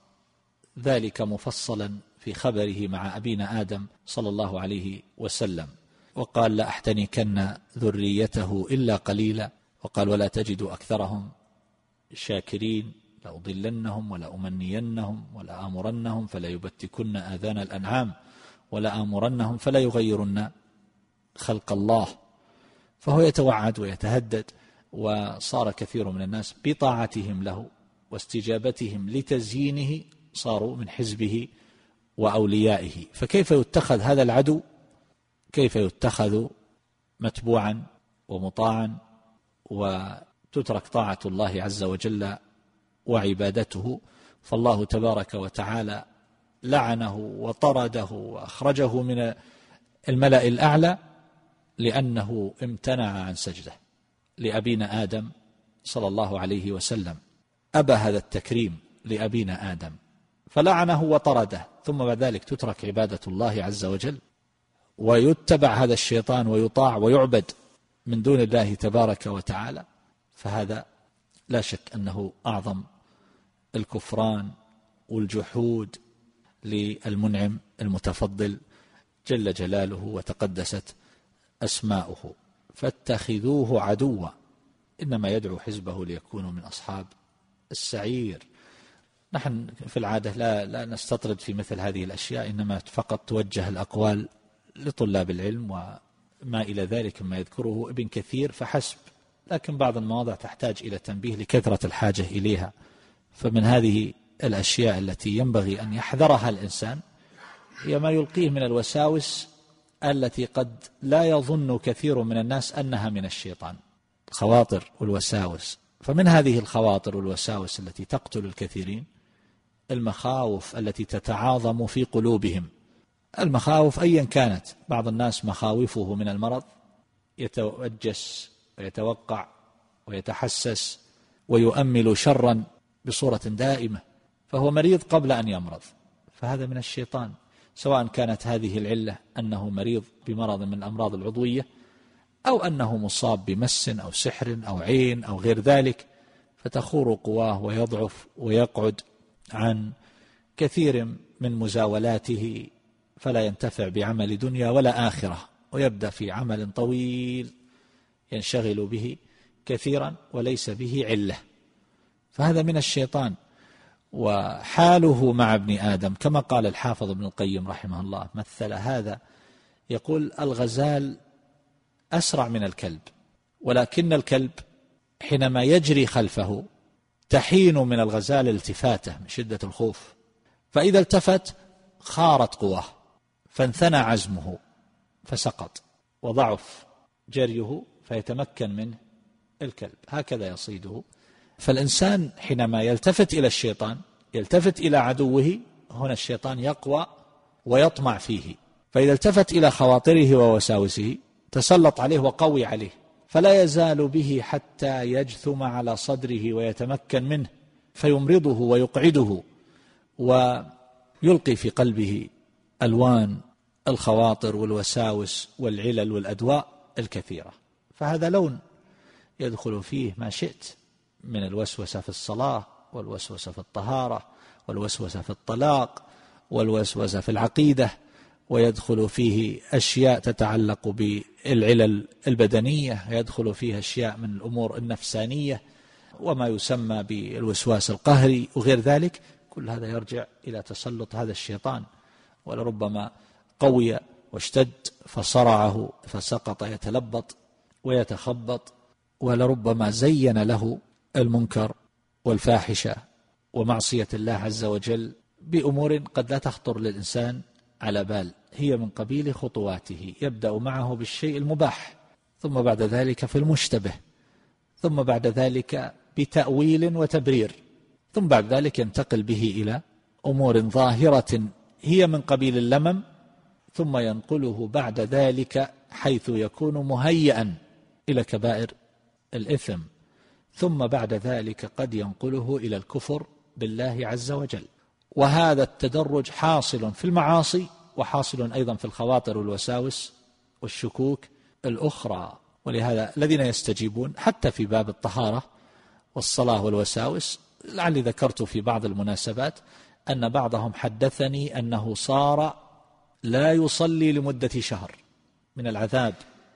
[SPEAKER 2] ذلك مفصلا في خبره مع أبينا آدم صلى الله عليه وسلم، وقال لا أحتنكن ذريته إلا قليلا، وقال ولا تجد أكثرهم شاكرين، لأضلنهم ولا أمنينهم ولا آمرنهم فلا يبتكن آذان الأنعام ولا آمرنهم فلا يغيرن خلق الله. فهو يتوعد ويتهدد، وصار كثير من الناس بطاعتهم له واستجابتهم لتزيينه صاروا من حزبه وأوليائه. فكيف يتخذ هذا العدو؟ كيف يتخذ متبوعا ومطاعا وتترك طاعة الله عز وجل وعبادته؟ فالله تبارك وتعالى لعنه وطرده وأخرجه من الملأ الأعلى لأنه امتنع عن سجده لأبينا آدم صلى الله عليه وسلم، أبى هذا التكريم لأبينا آدم فلعنه وطرده، ثم بعد ذلك تترك عبادة الله عز وجل ويتبع هذا الشيطان ويطاع ويعبد من دون الله تبارك وتعالى، فهذا لا شك أنه أعظم الكفران والجحود للمنعم المتفضل جل جلاله وتقدست أسماؤه. فاتخذوه عدوا، إنما يدعو حزبه ليكونوا من أصحاب السعير. نحن في العادة لا نستطرد في مثل هذه الأشياء، إنما فقط توجه الأقوال لطلاب العلم وما إلى ذلك مما يذكره ابن كثير فحسب، لكن بعض المواضع تحتاج إلى تنبيه لكثرة الحاجة إليها. فمن هذه الأشياء التي ينبغي أن يحذرها الإنسان هي ما يلقيه من الوساوس التي قد لا يظن كثير من الناس أنها من الشيطان، الخواطر والوساوس. فمن هذه الخواطر والوساوس التي تقتل الكثيرين المخاوف التي تتعاظم في قلوبهم، المخاوف أيا كانت. بعض الناس مخاوفه من المرض يتوجس ويتوقع ويتحسس ويؤمل شرا بصورة دائمة، فهو مريض قبل أن يمرض، فهذا من الشيطان، سواء كانت هذه العلة أنه مريض بمرض من الأمراض العضوية أو أنه مصاب بمس أو سحر أو عين أو غير ذلك، فتخور قواه ويضعف ويقعد عن كثير من مزاولاته، فلا ينتفع بعمل دنيا ولا آخرة، ويبدأ في عمل طويل ينشغل به كثيرا وليس به علة، فهذا من الشيطان. وحاله مع ابن آدم كما قال الحافظ ابن القيم رحمه الله، مثل هذا يقول: الغزال أسرع من الكلب، ولكن الكلب حينما يجري خلفه تحين من الغزال التفاته من شدة الخوف، فإذا التفت خارت قواه فانثنى عزمه فسقط وضعف جريه فيتمكن منه الكلب، هكذا يصيده. فالإنسان حينما يلتفت إلى الشيطان، يلتفت إلى عدوه، هنا الشيطان يقوى ويطمع فيه، فإذا التفت إلى خواطره ووساوسه تسلط عليه وقوي عليه، فلا يزال به حتى يجثم على صدره ويتمكن منه فيمرضه ويقعده ويلقي في قلبه ألوان الخواطر والوساوس والعلل والأدواء الكثيرة. فهذا لون يدخل فيه ما شئت من الوسوسة في الصلاة والوسوسة في الطهارة والوسوسة في الطلاق والوسوسة في العقيدة، ويدخل فيه أشياء تتعلق بالعلل البدنية، يدخل فيه أشياء من الأمور النفسانية وما يسمى بالوسواس القهري وغير ذلك. كل هذا يرجع إلى تسلط هذا الشيطان، ولربما قوي واشتد فصرعه فسقط يتلبط ويتخبط، ولربما زين له المنكر والفاحشة ومعصية الله عز وجل بأمور قد لا تخطر للإنسان على بال، هي من قبيل خطواته، يبدأ معه بالشيء المباح، ثم بعد ذلك في المشتبه، ثم بعد ذلك بتأويل وتبرير، ثم بعد ذلك ينتقل به إلى أمور ظاهرة هي من قبيل اللمم، ثم ينقله بعد ذلك حيث يكون مهيئا إلى كبائر الإثم، ثم بعد ذلك قد ينقله إلى الكفر بالله عز وجل. وهذا التدرج حاصل في المعاصي وحاصل أيضا في الخواطر والوساوس والشكوك الأخرى. ولهذا الذين يستجيبون حتى في باب الطهارة والصلاة والوساوس، لعلي ذكرت في بعض المناسبات أن بعضهم حدثني أنه صار لا يصلي لمدة شهر من العذاب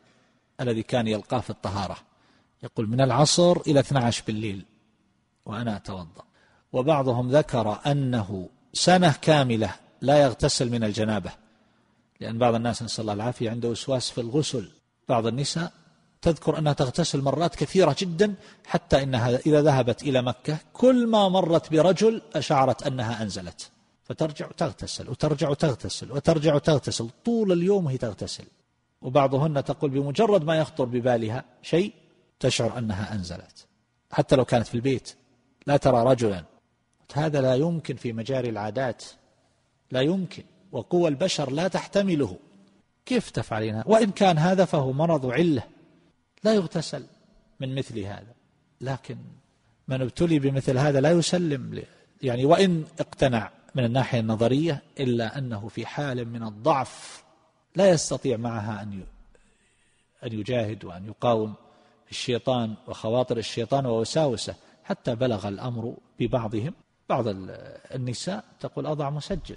[SPEAKER 2] الذي كان يلقاه في الطهارة، يقول من العصر إلى 12 بالليل وأنا أتوضأ. وبعضهم ذكر أنه سنة كاملة لا يغتسل من الجنابة، لأن بعض الناس نسأل الله العافية عنده وسواس في الغسل. بعض النساء تذكر أنها تغتسل مرات كثيرة جدا، حتى إنها إذا ذهبت إلى مكة كل ما مرت برجل أشعرت أنها أنزلت، فترجع تغتسل وترجع تغتسل وترجع تغتسل طول اليوم هي تغتسل. وبعضهن تقول بمجرد ما يخطر ببالها شيء تشعر أنها أنزلت، حتى لو كانت في البيت لا ترى رجلا. هذا لا يمكن في مجاري العادات، لا يمكن، وقوى البشر لا تحتمله. كيف تفعلين؟ وإن كان هذا فهو مرض علة لا يغتسل من مثل هذا، لكن من ابتلي بمثل هذا لا يسلم يعني وإن اقتنع من الناحية النظرية، إلا أنه في حال من الضعف لا يستطيع معها أن يجاهد وأن يقاوم الشيطان وخواطر الشيطان ووساوسه، حتى بلغ الأمر ببعضهم، بعض النساء تقول أضع مسجل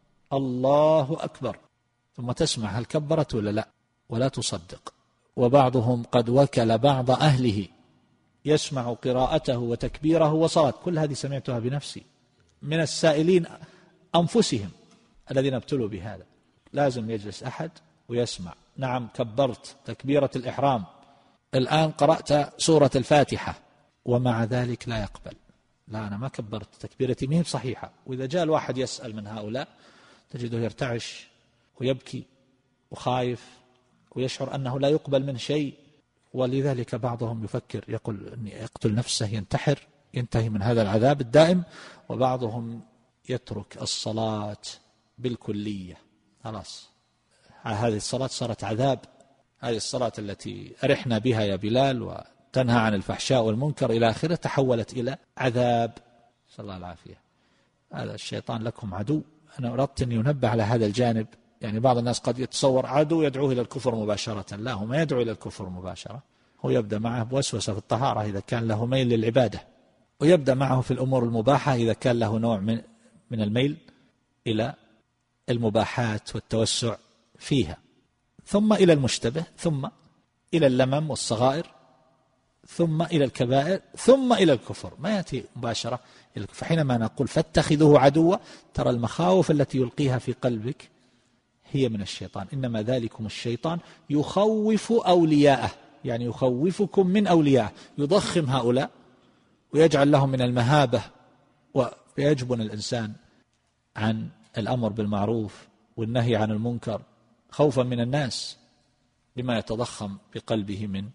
[SPEAKER 2] الله أكبر ثم تسمع هل كبرت ولا لا، ولا تصدق. وبعضهم قد وكل بعض أهله يسمع قراءته وتكبيره وصلاة. كل هذه سمعتها بنفسي من السائلين أنفسهم الذين ابتلوا بهذا. لازم يجلس أحد ويسمع، نعم كبرت تكبيرة الإحرام، الآن قرأت سورة الفاتحة، ومع ذلك لا يقبل، لا أنا ما كبرت، تكبيرتي مهم صحيحة. وإذا جاء الواحد يسأل من هؤلاء تجده يرتعش ويبكي وخايف ويشعر أنه لا يقبل من شيء، ولذلك بعضهم يفكر يقول أن يقتل نفسه ينتحر ينتهي من هذا العذاب الدائم، وبعضهم يترك الصلاة بالكلية، خلاص هذه الصلاة صارت عذاب، هذه الصلاة التي أرحنا بها يا بلال وتنهى عن الفحشاء والمنكر إلى آخره تحولت إلى عذاب، صلى الله العافية. هذا الشيطان لكم عدو. أنا أردت أن ينبه على هذا الجانب، يعني بعض الناس قد يتصور عدو يدعوه إلى الكفر مباشرة، لا، هو ما يدعو إلى الكفر مباشرة، هو يبدأ معه بوسوسة في الطهارة إذا كان له ميل للعبادة، ويبدأ معه في الأمور المباحة إذا كان له نوع من الميل إلى المباحات والتوسع فيها، ثم إلى المشتبه، ثم إلى اللمم والصغائر، ثم إلى الكبائر، ثم إلى الكفر، ما يأتي مباشرة. فحينما نقول فاتخذوه عدوا، ترى المخاوف التي يلقيها في قلبك هي من الشيطان. إنما ذلكم الشيطان يخوف أولياءه، يعني يخوفكم من أولياءه، يضخم هؤلاء ويجعل لهم من المهابة، ويجبن الإنسان عن الأمر بالمعروف والنهي عن المنكر خوفا من الناس لما يتضخم بقلبه من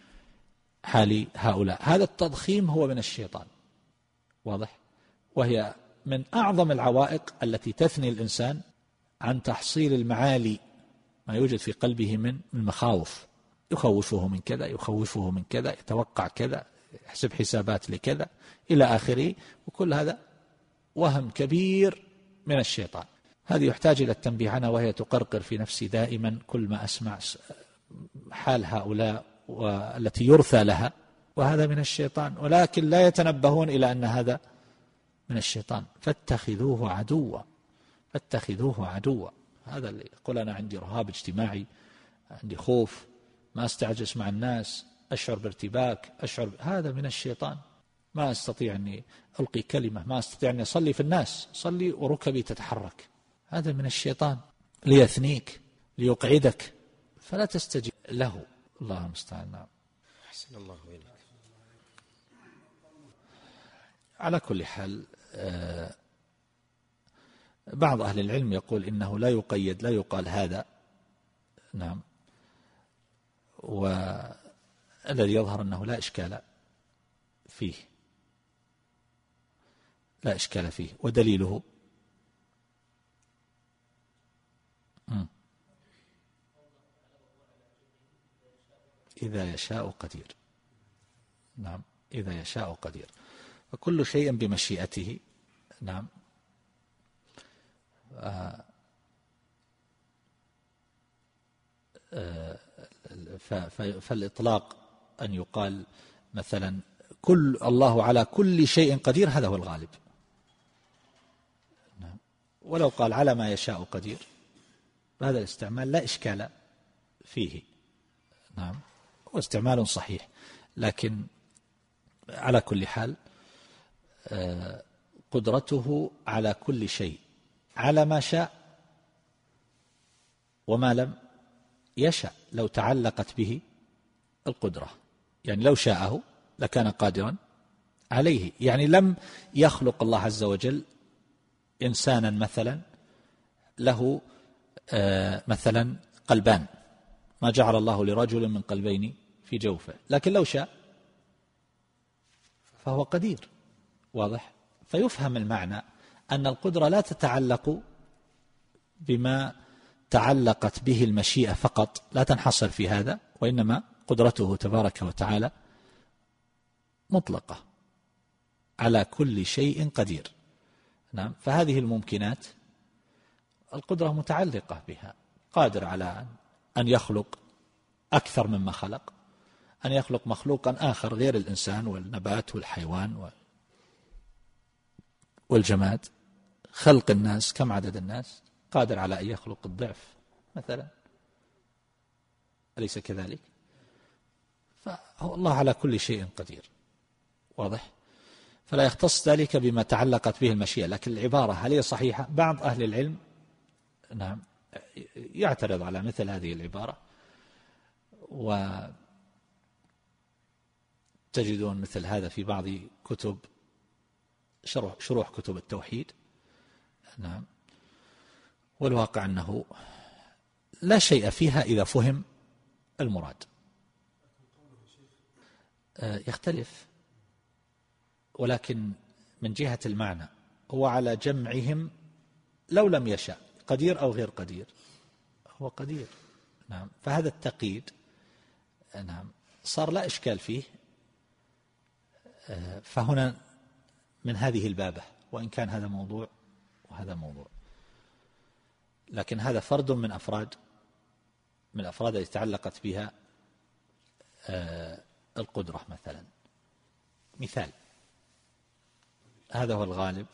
[SPEAKER 2] حال هؤلاء. هذا التضخيم هو من الشيطان، واضح، وهي من أعظم العوائق التي تثني الإنسان عن تحصيل المعالي، ما يوجد في قلبه من مخاوف، يخوفه من كذا، يخوفه من كذا، يتوقع كذا، يحسب حسابات لكذا إلى آخره، وكل هذا وهم كبير من الشيطان. هذه يحتاج إلى التنبيه عنها، وهي تقرقر في نفسي دائما كل ما أسمع حال هؤلاء والتي يرثى لها، وهذا من الشيطان، ولكن لا يتنبهون إلى أن هذا من الشيطان. فاتخذوه عدوا، فاتخذوه عدوا. هذا اللي يقول أنا عندي رهاب اجتماعي، عندي خوف، ما استعجس مع الناس، أشعر بارتباك، هذا من الشيطان. ما أستطيع أني ألقي كلمة، ما أستطيع أني أصلي في الناس، صلي وركبي تتحرك، هذا من الشيطان ليثنيك ليقعدك، فلا تستجيب له. الله المستعان. نعم.
[SPEAKER 1] أحسن الله إليك.
[SPEAKER 2] على كل حال بعض أهل العلم يقول إنه لا يقيد، لا يقال هذا، نعم، والذي يظهر أنه لا إشكال فيه، لا إشكال فيه. ودليله إذا يشاء قدير، نعم، إذا يشاء قدير، فكل شيء بمشيئته، نعم. فالإطلاق أن يقال مثلا كل الله على كل شيء قدير، هذا هو الغالب، نعم. ولو قال على ما يشاء قدير، هذا الاستعمال لا إشكال فيه، نعم، هو استعمال صحيح. لكن على كل حال قدرته على كل شيء على ما شاء وما لم يشاء. لو تعلقت به القدرة، يعني لو شاءه لكان قادرا عليه. يعني لم يخلق الله عز وجل إنسانا مثلا له مثلا قلبان، ما جعل الله لرجل من قلبين في جوفه، لكن لو شاء فهو قدير، واضح. فيفهم المعنى أن القدرة لا تتعلق بما تعلقت به المشيئة فقط لا تنحصر في هذا، وإنما قدرته تبارك وتعالى مطلقة على كل شيء قدير. نعم، فهذه الممكنات القدرة متعلقة بها، قادر على أن يخلق أكثر مما خلق، أن يخلق مخلوقا آخر غير الإنسان والنبات والحيوان والجماد. خلق الناس، كم عدد الناس؟ قادر على أن يخلق الضعف مثلا، أليس كذلك؟ فهو الله على كل شيء قدير، واضح؟ فلا يختص ذلك بما تعلقت به المشيئة. لكن العبارة هل هي صحيحة؟ بعض أهل العلم نعم يعترض على مثل هذه العبارة، وتجدون مثل هذا في بعض كتب شروح كتب التوحيد. نعم، والواقع أنه لا شيء فيها إذا فهم المراد. يختلف، ولكن من جهة المعنى هو على جمعهم لو لم يشاء، قدير أو غير قدير، هو قدير. نعم، فهذا التقييد نعم صار لا إشكال فيه. فهنا من هذه البابة، وإن كان هذا موضوع وهذا موضوع، لكن هذا فرد من الأفراد التي تعلقت بها القدرة مثلا. مثال، هذا هو الغالب.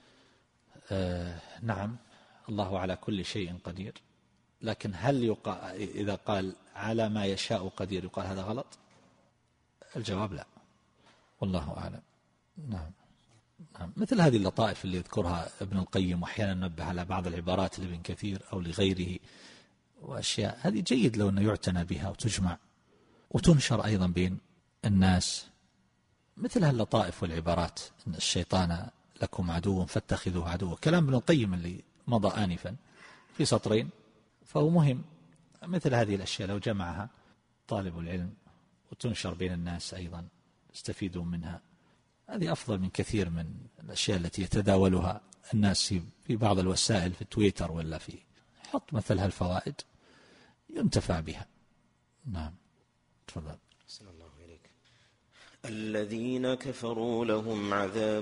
[SPEAKER 2] نعم، الله على كل شيء قدير، لكن هل إذا قال على ما يشاء قدير يقال هذا غلط؟ الجواب لا، والله أعلم. نعم. مثل هذه اللطائف اللي يذكرها ابن القيم، وأحيانا ننبه على بعض العبارات لابن كثير أو لغيره، وأشياء هذه جيد لو أنه يعتنى بها وتجمع وتنشر أيضا بين الناس. مثل هاللطائف والعبارات، إن الشيطان لكم عدو فاتخذوه عدوا، كلام ابن القيم اللي مضى آنفا في سطرين، فهو مهم. مثل هذه الأشياء لو جمعها طالب العلم وتنشر بين الناس أيضا يستفيدون منها، هذه أفضل من كثير من الأشياء التي يتداولها الناس في بعض الوسائل، في تويتر ولا في حط مثل هالفوائد ينتفع بها. نعم، تفضل.
[SPEAKER 1] أحسن الله إليك. الذين كفروا لهم عذاب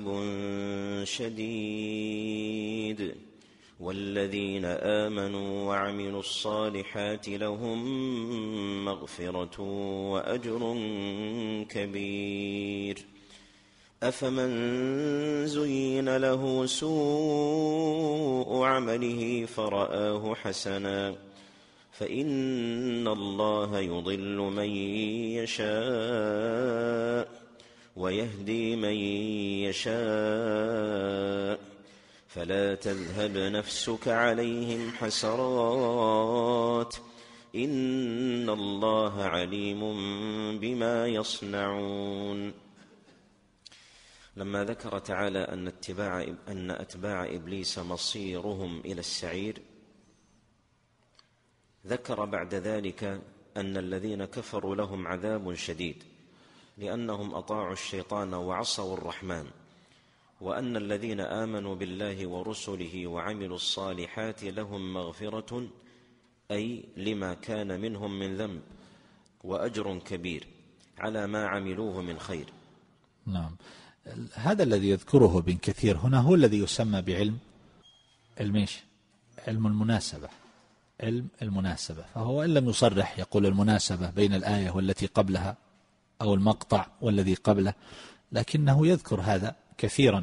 [SPEAKER 1] شديد والذين آمنوا وعملوا الصالحات لهم مغفرة وأجر كبير. أفمن زين له سوء عمله فرآه حسنا فإن الله يضل من يشاء ويهدي من يشاء فلا تذهب نفسك عليهم حسرات إن الله عليم بما يصنعون. لما ذكر تعالى أن أتباع إبليس مصيرهم إلى السعير، ذكر بعد ذلك أن الذين كفروا لهم عذاب شديد لأنهم أطاعوا الشيطان وعصوا الرحمن، وأن الذين آمنوا بالله ورسله وعملوا الصالحات لهم مغفرة أي لما كان منهم من ذنب وأجر كبير على ما عملوه من خير.
[SPEAKER 2] نعم، هذا الذي يذكره ابن كثير هنا هو الذي يسمى بعلم علم المناسبة. علم المناسبة، فهو إن لم يصرح يقول المناسبة بين الآية والتي قبلها أو المقطع والذي قبله، لكنه يذكر هذا كثيرا.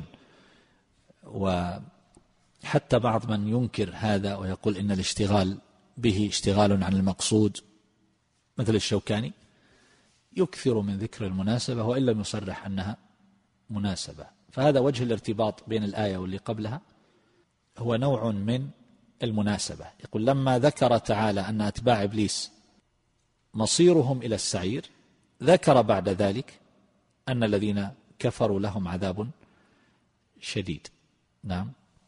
[SPEAKER 2] وحتى بعض من ينكر هذا ويقول إن الاشتغال به اشتغال عن المقصود مثل الشوكاني يكثر من ذكر المناسبة وإن لم يصرح أنها مناسبة. فهذا وجه الارتباط بين الآية واللي قبلها هو نوع من المناسبة. يقول لما ذكر تعالى أن أتباع إبليس مصيرهم إلى السعير، ذكر بعد ذلك أن الذين كفروا لهم عذاب شديد. نعم.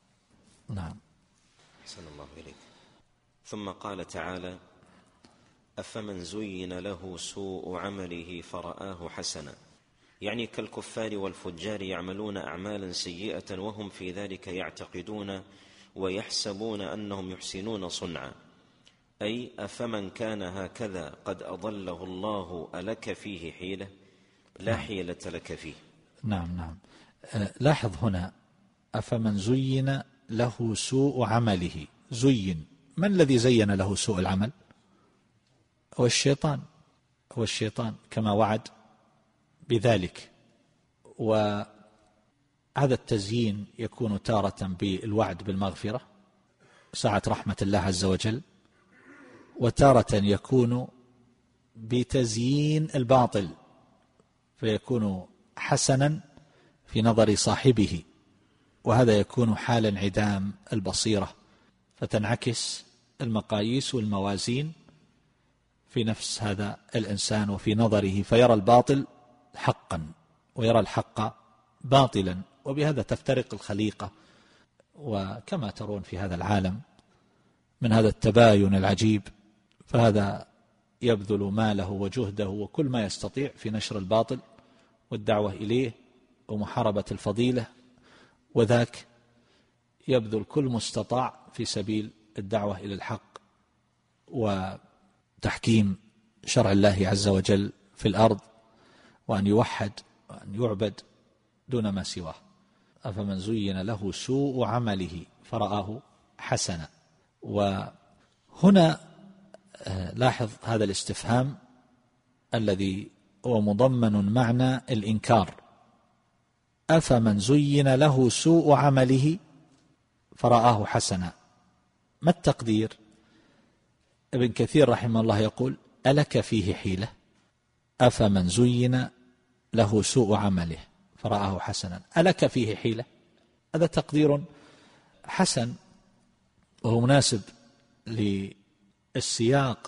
[SPEAKER 1] أحسن الله إليك. ثم قال تعالى أفمن زين له سوء عمله فرآه حسنا، يعني كالكفار والفجار يعملون أعمالا سيئة وهم في ذلك يعتقدون ويحسبون أنهم يحسنون صنعا، أي أفمن كان هكذا قد أضله الله ألك فيه حيلة؟ لا حيلة لك فيه.
[SPEAKER 2] نعم. لاحظ هنا أفمن زين له سوء عمله. زين، من الذي زين له سوء العمل؟ هو الشيطان كما وعد بذلك. وهذا التزيين يكون تارة بالوعد بالمغفرة ساعة رحمة الله عز وجل، وتارة يكون بتزيين الباطل فيكون حسنا في نظر صاحبه، وهذا يكون حال انعدام البصيرة، فتنعكس المقاييس والموازين في نفس هذا الإنسان وفي نظره، فيرى الباطل حقا ويرى الحق باطلا، وبهذا تفترق الخليقة. وكما ترون في هذا العالم من هذا التباين العجيب، فهذا يبذل ماله وجهده وكل ما يستطيع في نشر الباطل والدعوة إليه ومحاربة الفضيلة، وذاك يبذل كل مستطاع في سبيل الدعوة إلى الحق وتحكيم شرع الله عز وجل في الأرض، وأن يوحد وأن يعبد دون ما سواه. أفمن زين له سوء عمله فرآه حسنا. وهنا لاحظ هذا الاستفهام الذي هو مضمن معنى الإنكار. أفمن زين له سوء عمله فرآه حسنا، ما التقدير؟ ابن كثير رحمه الله يقول ألك فيه حيلة؟ أفمن زين له سوء عمله فرآه حسنا، ألك فيه حيلة؟ هذا تقدير حسن وهو مناسب للسياق،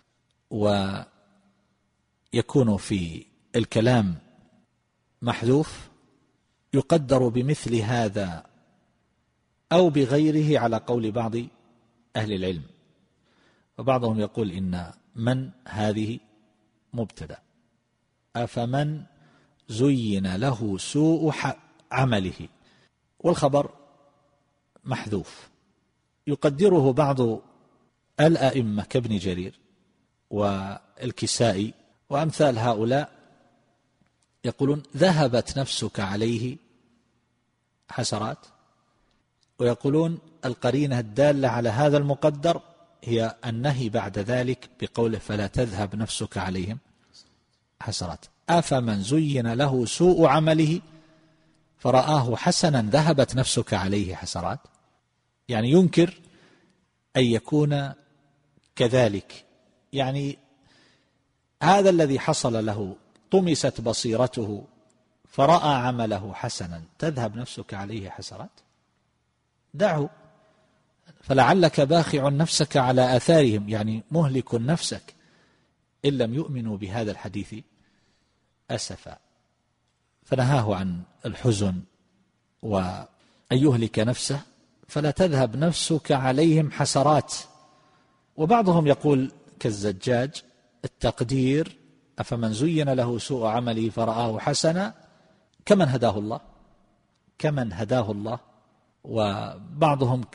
[SPEAKER 2] ويكون في الكلام محذوف يقدر بمثل هذا أو بغيره على قول بعض أهل العلم. وبعضهم يقول إن من هذه مبتدأ، أفمن زين له سوء عمله، والخبر محذوف. يقدره بعض الأئمة كابن جرير والكسائي وأمثال هؤلاء، يقولون ذهبت نفسك عليه حسرات، ويقولون القرينة الدالة على هذا المقدر هي النهي بعد ذلك بقوله فلا تذهب نفسك عليهم حسرات. أفمن زين له سوء عمله فرآه حسنا ذهبت نفسك عليه حسرات، يعني ينكر أن يكون كذلك. يعني هذا الذي حصل له طمست بصيرته فرأى عمله حسنا تذهب نفسك عليه حسرات؟ دعه، فلعلك باخع نفسك على آثارهم، يعني مهلك نفسك إن لم يؤمنوا بهذا الحديث أسفا. فنهاه عن الحزن وأن يهلك نفسه، فلا تذهب نفسك عليهم حسرات. وبعضهم يقول كالزجاج التقدير أفمن زين له سوء عمله فرآه حسنا كمن هداه الله. وبعضهم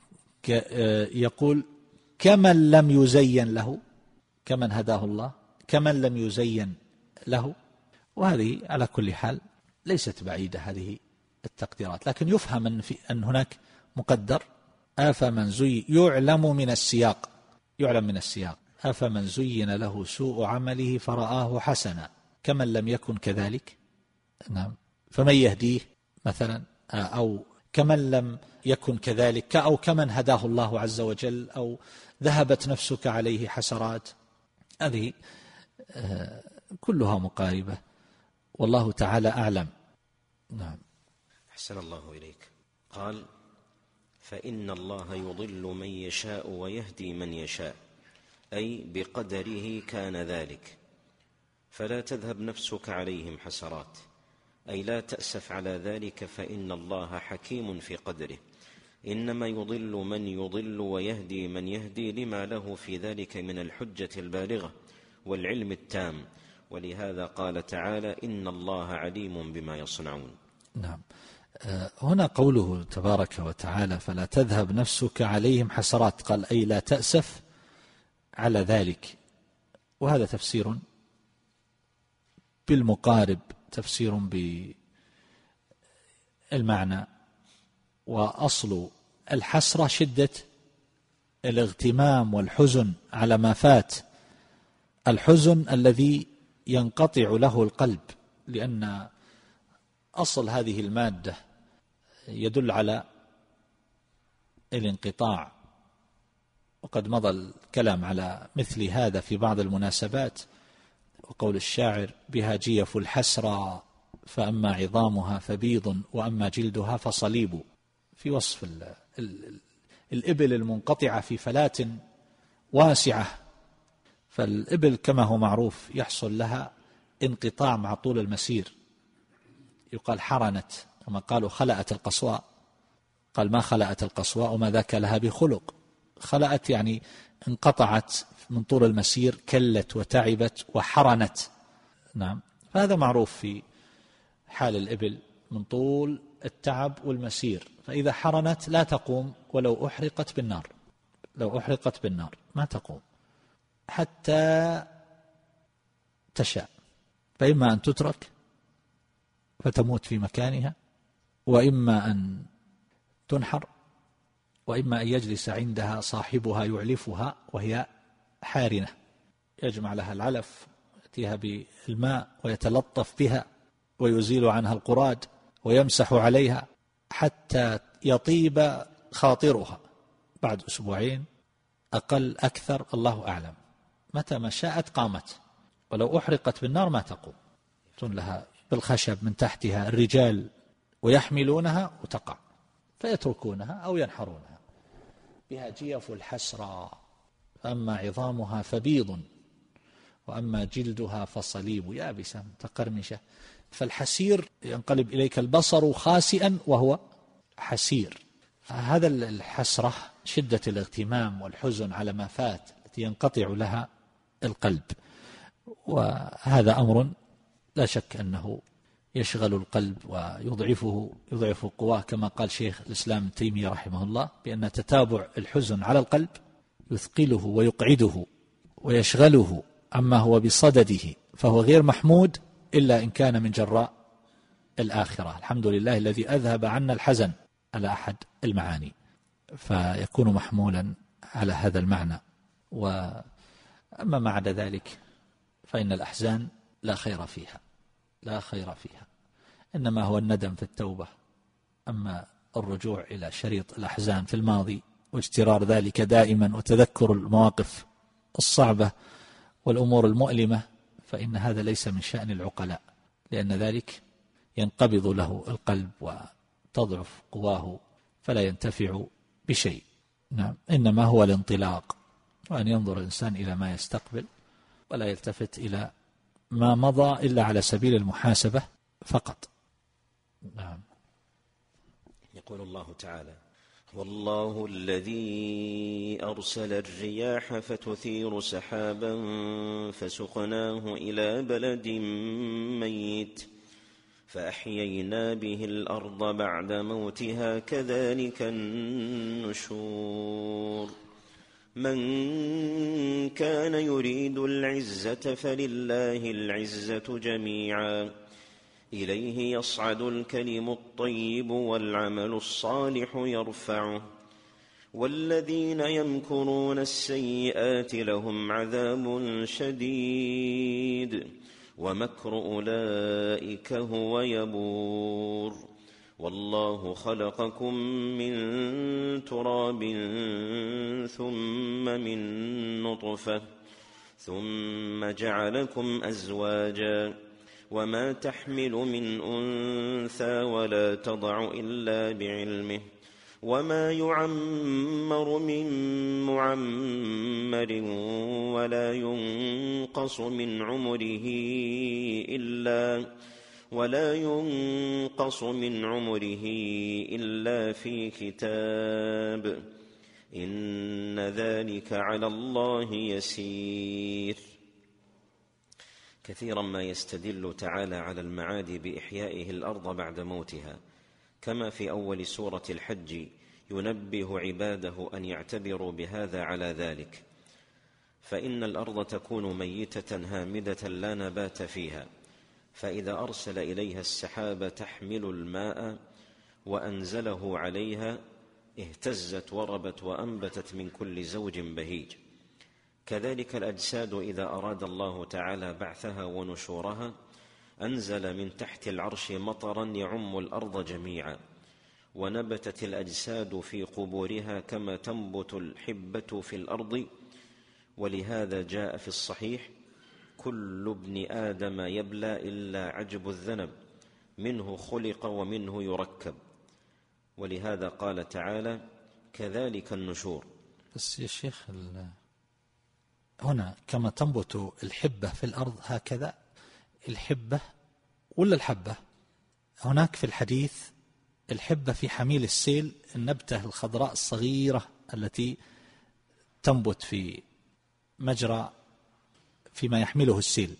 [SPEAKER 2] يقول كمن لم يزين له، كمن هداه الله كمن لم يزين له. وهذه على كل حال ليست بعيدة هذه التقديرات، لكن يفهم أن هناك مقدر أفمن زين يعلم من السياق أفمن زين له سوء عمله فرآه حسنا كمن لم يكن كذلك. نعم، فمن يهديه مثلا، أو كمن لم يكن كذلك، أو كمن هداه الله عز وجل، أو ذهبت نفسك عليه حسرات. هذه كلها مقاربة والله تعالى أعلم. نعم.
[SPEAKER 1] أحسن الله إليك. قال فإن الله يضل من يشاء ويهدي من يشاء، أي بقدره كان ذلك. فلا تذهب نفسك عليهم حسرات، أي لا تأسف على ذلك، فإن الله حكيم في قدره. إنما يضل من يضل ويهدي من يهدي لما له في ذلك من الحجة البالغة والعلم التام، ولهذا قال تعالى إن الله عليم بما يصنعون.
[SPEAKER 2] نعم. هنا قوله تبارك وتعالى فلا تذهب نفسك عليهم حسرات، قال أي لا تأسف على ذلك. وهذا تفسير بالمقارب، تفسير بالمعنى. وأصل الحسرة شدة الاغتمام والحزن على ما فات، الحزن الذي ينقطع له القلب، لأن أصل هذه المادة يدل على الانقطاع. وقد مضى الكلام على مثل هذا في بعض المناسبات، وقول الشاعر: بها جيف الحسرى فأما عظامها فبيض وأما جلدها فصليب، في وصف الإبل المنقطعة في فلاة واسعة. فالإبل كما هو معروف يحصل لها انقطاع مع طول المسير، يقال حرنت، كما قالوا خلأت القصواء، قال ما خلأت القصواء وما ذاك لها بخلق. خلأت يعني انقطعت من طول المسير، كلت وتعبت وحرنت. نعم، فهذا معروف في حال الإبل من طول التعب والمسير. فإذا حرنت لا تقوم ولو أحرقت بالنار، لو أحرقت بالنار ما تقوم حتى تشاء، فإما أن تترك فتموت في مكانها، وإما أن تنحر، وإما أن يجلس عندها صاحبها يعلفها وهي حارنة، يجمع لها العلف، يأتيها بالماء ويتلطف بها ويزيل عنها القراد ويمسح عليها حتى يطيب خاطرها. بعد أسبوعين أقل أكثر الله أعلم، متى ما شاءت قامت، ولو أحرقت بالنار ما تقوم. يأتون لها بالخشب من تحتها الرجال ويحملونها وتقع، فيتركونها أو ينحرونها. بها جيف الحسرى فأما عظامها فبيض وأما جلدها فصليب، يابسة متقرمشة. فالحسير ينقلب إليك البصر خاسئا وهو حسير. هذا الحسرة شدة الاغتمام والحزن على ما فات التي ينقطع لها القلب، وهذا أمر لا شك أنه يشغل القلب ويضعف قواه، كما قال شيخ الإسلام ابن تيمية رحمه الله بأن تتابع الحزن على القلب يثقله ويقعده ويشغله عما هو بصدده، فهو غير محمود إلا إن كان من جراء الآخرة. الحمد لله الذي أذهب عنا الحزن على أحد المعاني، فيكون محمولا على هذا المعنى. وأما ما عدا ذلك فإن الأحزان لا خير فيها، لا خير فيها، إنما هو الندم في التوبة. أما الرجوع إلى شريط الأحزان في الماضي واجترار ذلك دائما وتذكر المواقف الصعبة والأمور المؤلمة، فإن هذا ليس من شأن العقلاء، لأن ذلك ينقبض له القلب وتضعف قواه فلا ينتفع بشيء. نعم، إنما هو الانطلاق، وأن ينظر الإنسان إلى ما يستقبل ولا يلتفت إلى ما مضى إلا على سبيل المحاسبة فقط. نعم.
[SPEAKER 1] يقول الله تعالى: والله الذي أرسل الرياح فتثير سحابا فسقناه إلى بلد ميت فأحيينا به الأرض بعد موتها كذلك النشور. من كان يريد العزة فلله العزة جميعا إليه يصعد الكلم الطيب والعمل الصالح يرفعه والذين يمكرون السيئات لهم عذاب شديد ومكر أولئك هو يبور. والله خلقكم من تراب ثم من نطفة ثم جعلكم أزواجا وما تحمل من أنثى ولا تضع إلا بعلمه وما يعمر من معمر ولا ينقص من عمره إلا في كتاب إن ذلك على الله يسير. كثيرا ما يستدل تعالى على المعاد بإحيائه الأرض بعد موتها، كما في أول سورة الحج ينبه عباده أن يعتبروا بهذا على ذلك. فإن الأرض تكون ميتة هامدة لا نبات فيها، فإذا أرسل إليها السحاب تحمل الماء وأنزله عليها اهتزت وربت وأنبتت من كل زوج بهيج. كذلك الأجساد إذا أراد الله تعالى بعثها ونشورها أنزل من تحت العرش مطرا يعم الأرض جميعا، ونبتت الأجساد في قبورها كما تنبت الحبة في الأرض. ولهذا جاء في الصحيح: كل ابن آدم يبلى إلا عجب الذنب، منه خلق ومنه يركب. ولهذا قال تعالى: كذلك النشور.
[SPEAKER 2] بس يا شيخ هنا كما تنبت الحبة في الأرض هكذا الحبة ولا الحبة؟ هناك في الحديث الحبة في حميل السيل، النبتة الخضراء الصغيرة التي تنبت في مجرى فيما يحمله السيل،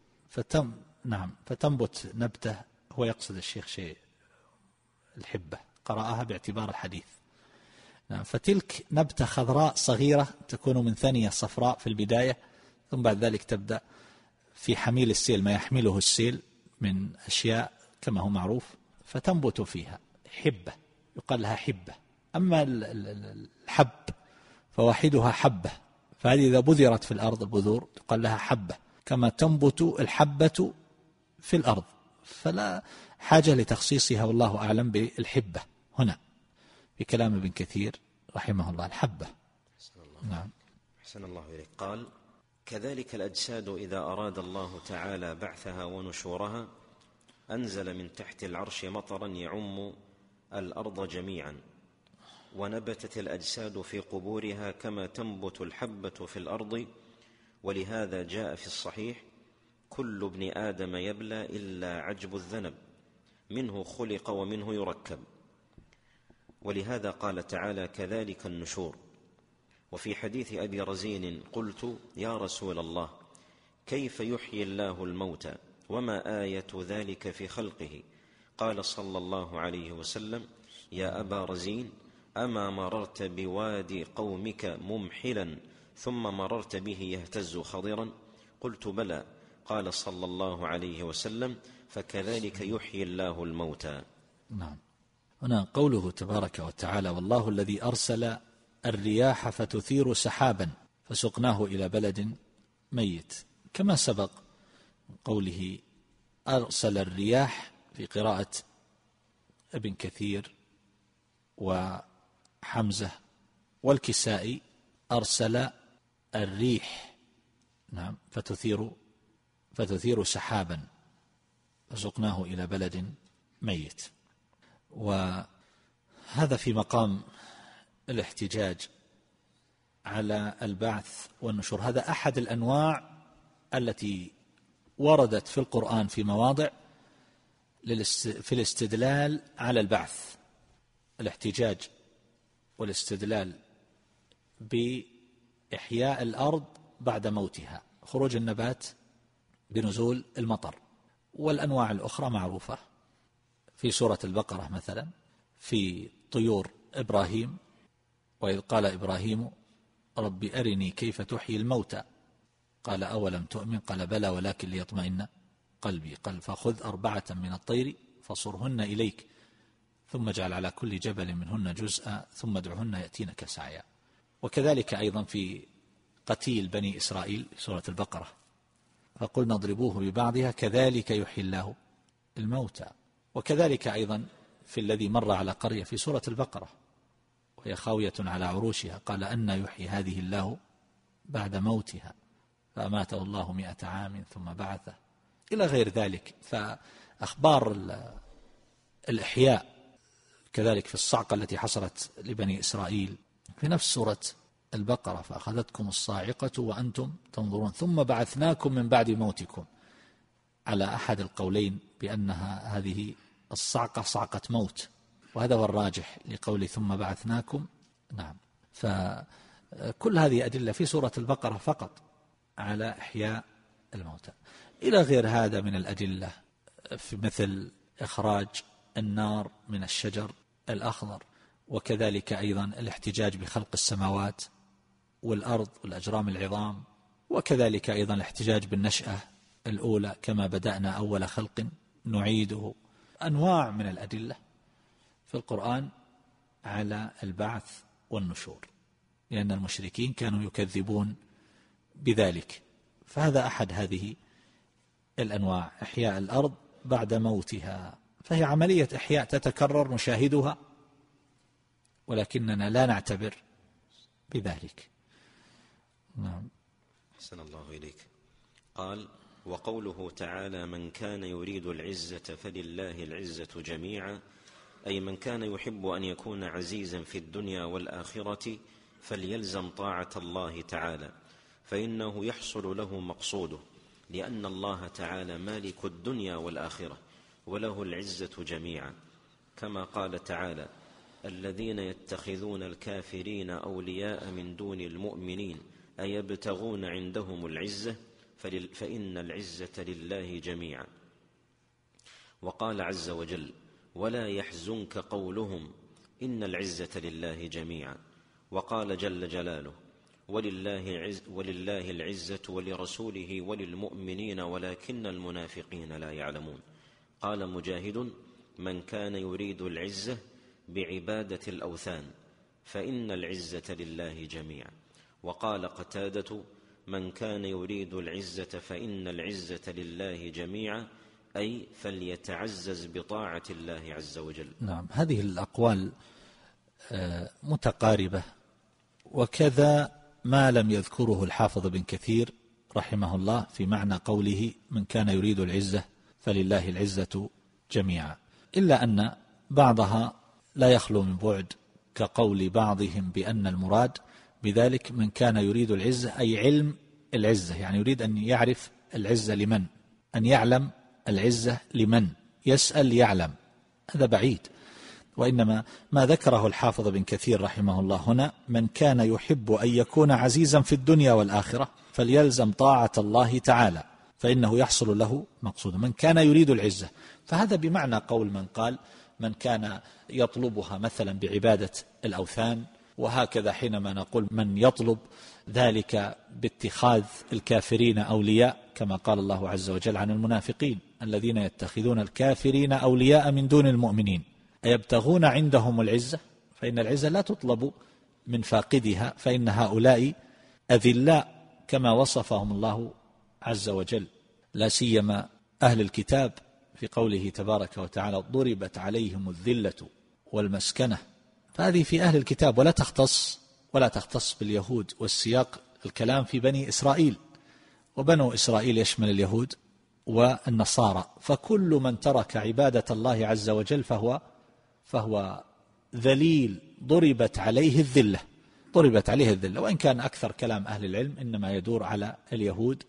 [SPEAKER 2] فتنبت نبتة. هو يقصد الشيخ شيء الحبة قرأها باعتبار الحديث. فتلك نبتة خضراء صغيرة تكون من ثانية صفراء في البداية، ثم بعد ذلك تبدأ في حميل السيل ما يحمله السيل من أشياء كما هو معروف، فتنبت فيها حبة يقال لها حبة. أما الحب فواحدها حبة، فهذه إذا بذرت في الأرض البذور يقال لها حبة، كما تنبت الحبة في الأرض، فلا حاجة لتخصيصها والله أعلم بالحبة هنا في كلام ابن كثير رحمه الله الحبة.
[SPEAKER 1] نعم. أحسن الله إليك. قال: كذلك الأجساد إذا أراد الله تعالى بعثها ونشورها أنزل من تحت العرش مطرا يعم الأرض جميعا، ونبتت الأجساد في قبورها كما تنبت الحبة في الأرض. ولهذا جاء في الصحيح: كل ابن آدم يبلى إلا عجب الذنب، منه خلق ومنه يركب. ولهذا قال تعالى: كذلك النشور. وفي حديث أبي رزين: قلت: يا رسول الله، كيف يحيي الله الموتى وما آية ذلك في خلقه؟ قال صلى الله عليه وسلم: يا أبا رزين، أما مررت بوادي قومك ممحلا ثم مررت به يهتز خضرا؟ قلت: بلى. قال صلى الله عليه وسلم: فكذلك يحيي الله الموتى.
[SPEAKER 2] نعم. هنا قوله تبارك وتعالى: والله الذي أرسل الرياح فتثير سحابا فسقناه إلى بلد ميت، كما سبق قوله أرسل الرياح في قراءة ابن كثير وحمزة والكسائي أرسل الريح، نعم، فتثير سحابا فسقناه إلى بلد ميت. وهذا في مقام الاحتجاج على البعث والنشور. هذا أحد الأنواع التي وردت في القرآن في مواضع في الاستدلال على البعث، الاحتجاج والاستدلال بإحياء الأرض بعد موتها، خروج النبات بنزول المطر. والأنواع الأخرى معروفة في سورة البقرة مثلا في طيور إبراهيم: وإذ قال إبراهيم رب أرني كيف تحيي الموتى قال أولم تؤمن قال بلى ولكن ليطمئن قلبي قال فخذ 4 من الطير فصرهن إليك ثم اجعل على كل جبل منهن جزءا ثم ادعهن يأتينك سعيا. وكذلك أيضا في قتيل بني إسرائيل سورة البقرة: فقلنا اضربوه ببعضها كذلك يحيي الله الموتى. وكذلك أيضا في الذي مر على قرية في سورة البقرة وهي خاوية على عروشها قال أن يحيي هذه الله بعد موتها فأماته الله 100 عام ثم بعثه، إلى غير ذلك. فأخبار الإحياء كذلك في الصعقة التي حصلت لبني إسرائيل في نفس سورة البقرة: فأخذتكم الصاعقة وأنتم تنظرون ثم بعثناكم من بعد موتكم، على أحد القولين بأنها هذه الصعقة صعقة موت، وهذا هو الراجح لقول ثم بعثناكم. نعم. فكل هذه أدلة في سورة البقرة فقط على إحياء الموتى، إلى غير هذا من الأدلة في مثل إخراج النار من الشجر الأخضر، وكذلك أيضا الاحتجاج بخلق السماوات والأرض والأجرام العظام وكذلك أيضا الاحتجاج بالنشأة الأولى كما بدأنا أول خلق نعيده. أنواع من الأدلة في القرآن على البعث والنشور، لأن المشركين كانوا يكذبون بذلك. فهذا أحد هذه الأنواع، إحياء الأرض بعد موتها، فهي عملية إحياء تتكرر نشاهدها ولكننا لا نعتبر بذلك. نعم.
[SPEAKER 1] أحسن الله إليك. قال: وقوله تعالى: من كان يريد العزة فلله العزة جميعا، أي من كان يحب أن يكون عزيزا في الدنيا والآخرة فليلزم طاعة الله تعالى، فإنه يحصل له مقصوده، لأن الله تعالى مالك الدنيا والآخرة وله العزة جميعا، كما قال تعالى: الذين يتخذون الكافرين أولياء من دون المؤمنين أيبتغون عندهم العزة فإن العزة لله جميعا. وقال عز وجل: ولا يحزنك قولهم إن العزة لله جميعا. وقال جل جلاله: ولله العزة ولرسوله وللمؤمنين ولكن المنافقين لا يعلمون. قال مجاهد: من كان يريد العزة بعبادة الأوثان فإن العزة لله جميعا. وقال قتادة: من كان يريد العزة فإن العزة لله جميعا، أي فليتعزز بطاعة الله عز وجل.
[SPEAKER 2] نعم، هذه الأقوال متقاربة، وكذا ما لم يذكره الحافظ بن كثير رحمه الله في معنى قوله: من كان يريد العزة فلله العزة جميعا، إلا أن بعضها لا يخلو من بعد، كقول بعضهم بأن المراد بذلك من كان يريد العزة أي علم العزة، يعني يريد أن يعرف العزة لمن، أن يعلم العزة لمن، يسأل يعلم، هذا بعيد. وإنما ما ذكره الحافظ بن كثير رحمه الله هنا: من كان يحب أن يكون عزيزا في الدنيا والآخرة فليلزم طاعة الله تعالى فإنه يحصل له مقصود. من كان يريد العزة، فهذا بمعنى قول من قال: من كان يطلبها مثلا بعبادة الأوثان. وهكذا حينما نقول من يطلب ذلك باتخاذ الكافرين أولياء، كما قال الله عز وجل عن المنافقين: الذين يتخذون الكافرين أولياء من دون المؤمنين أيبتغون عندهم العزة، فإن العزة لا تطلب من فاقدها، فإن هؤلاء أذلاء كما وصفهم الله عز وجل، لا سيما أهل الكتاب في قوله تبارك وتعالى: ضربت عليهم الذلة والمسكنة. فهذه في أهل الكتاب ولا تختص باليهود، والسياق الكلام في بني إسرائيل، وبنو إسرائيل يشمل اليهود والنصارى، فكل من ترك عبادة الله عز وجل فهو ذليل، ضربت عليه الذلة. وإن كان أكثر كلام أهل العلم إنما يدور على اليهود،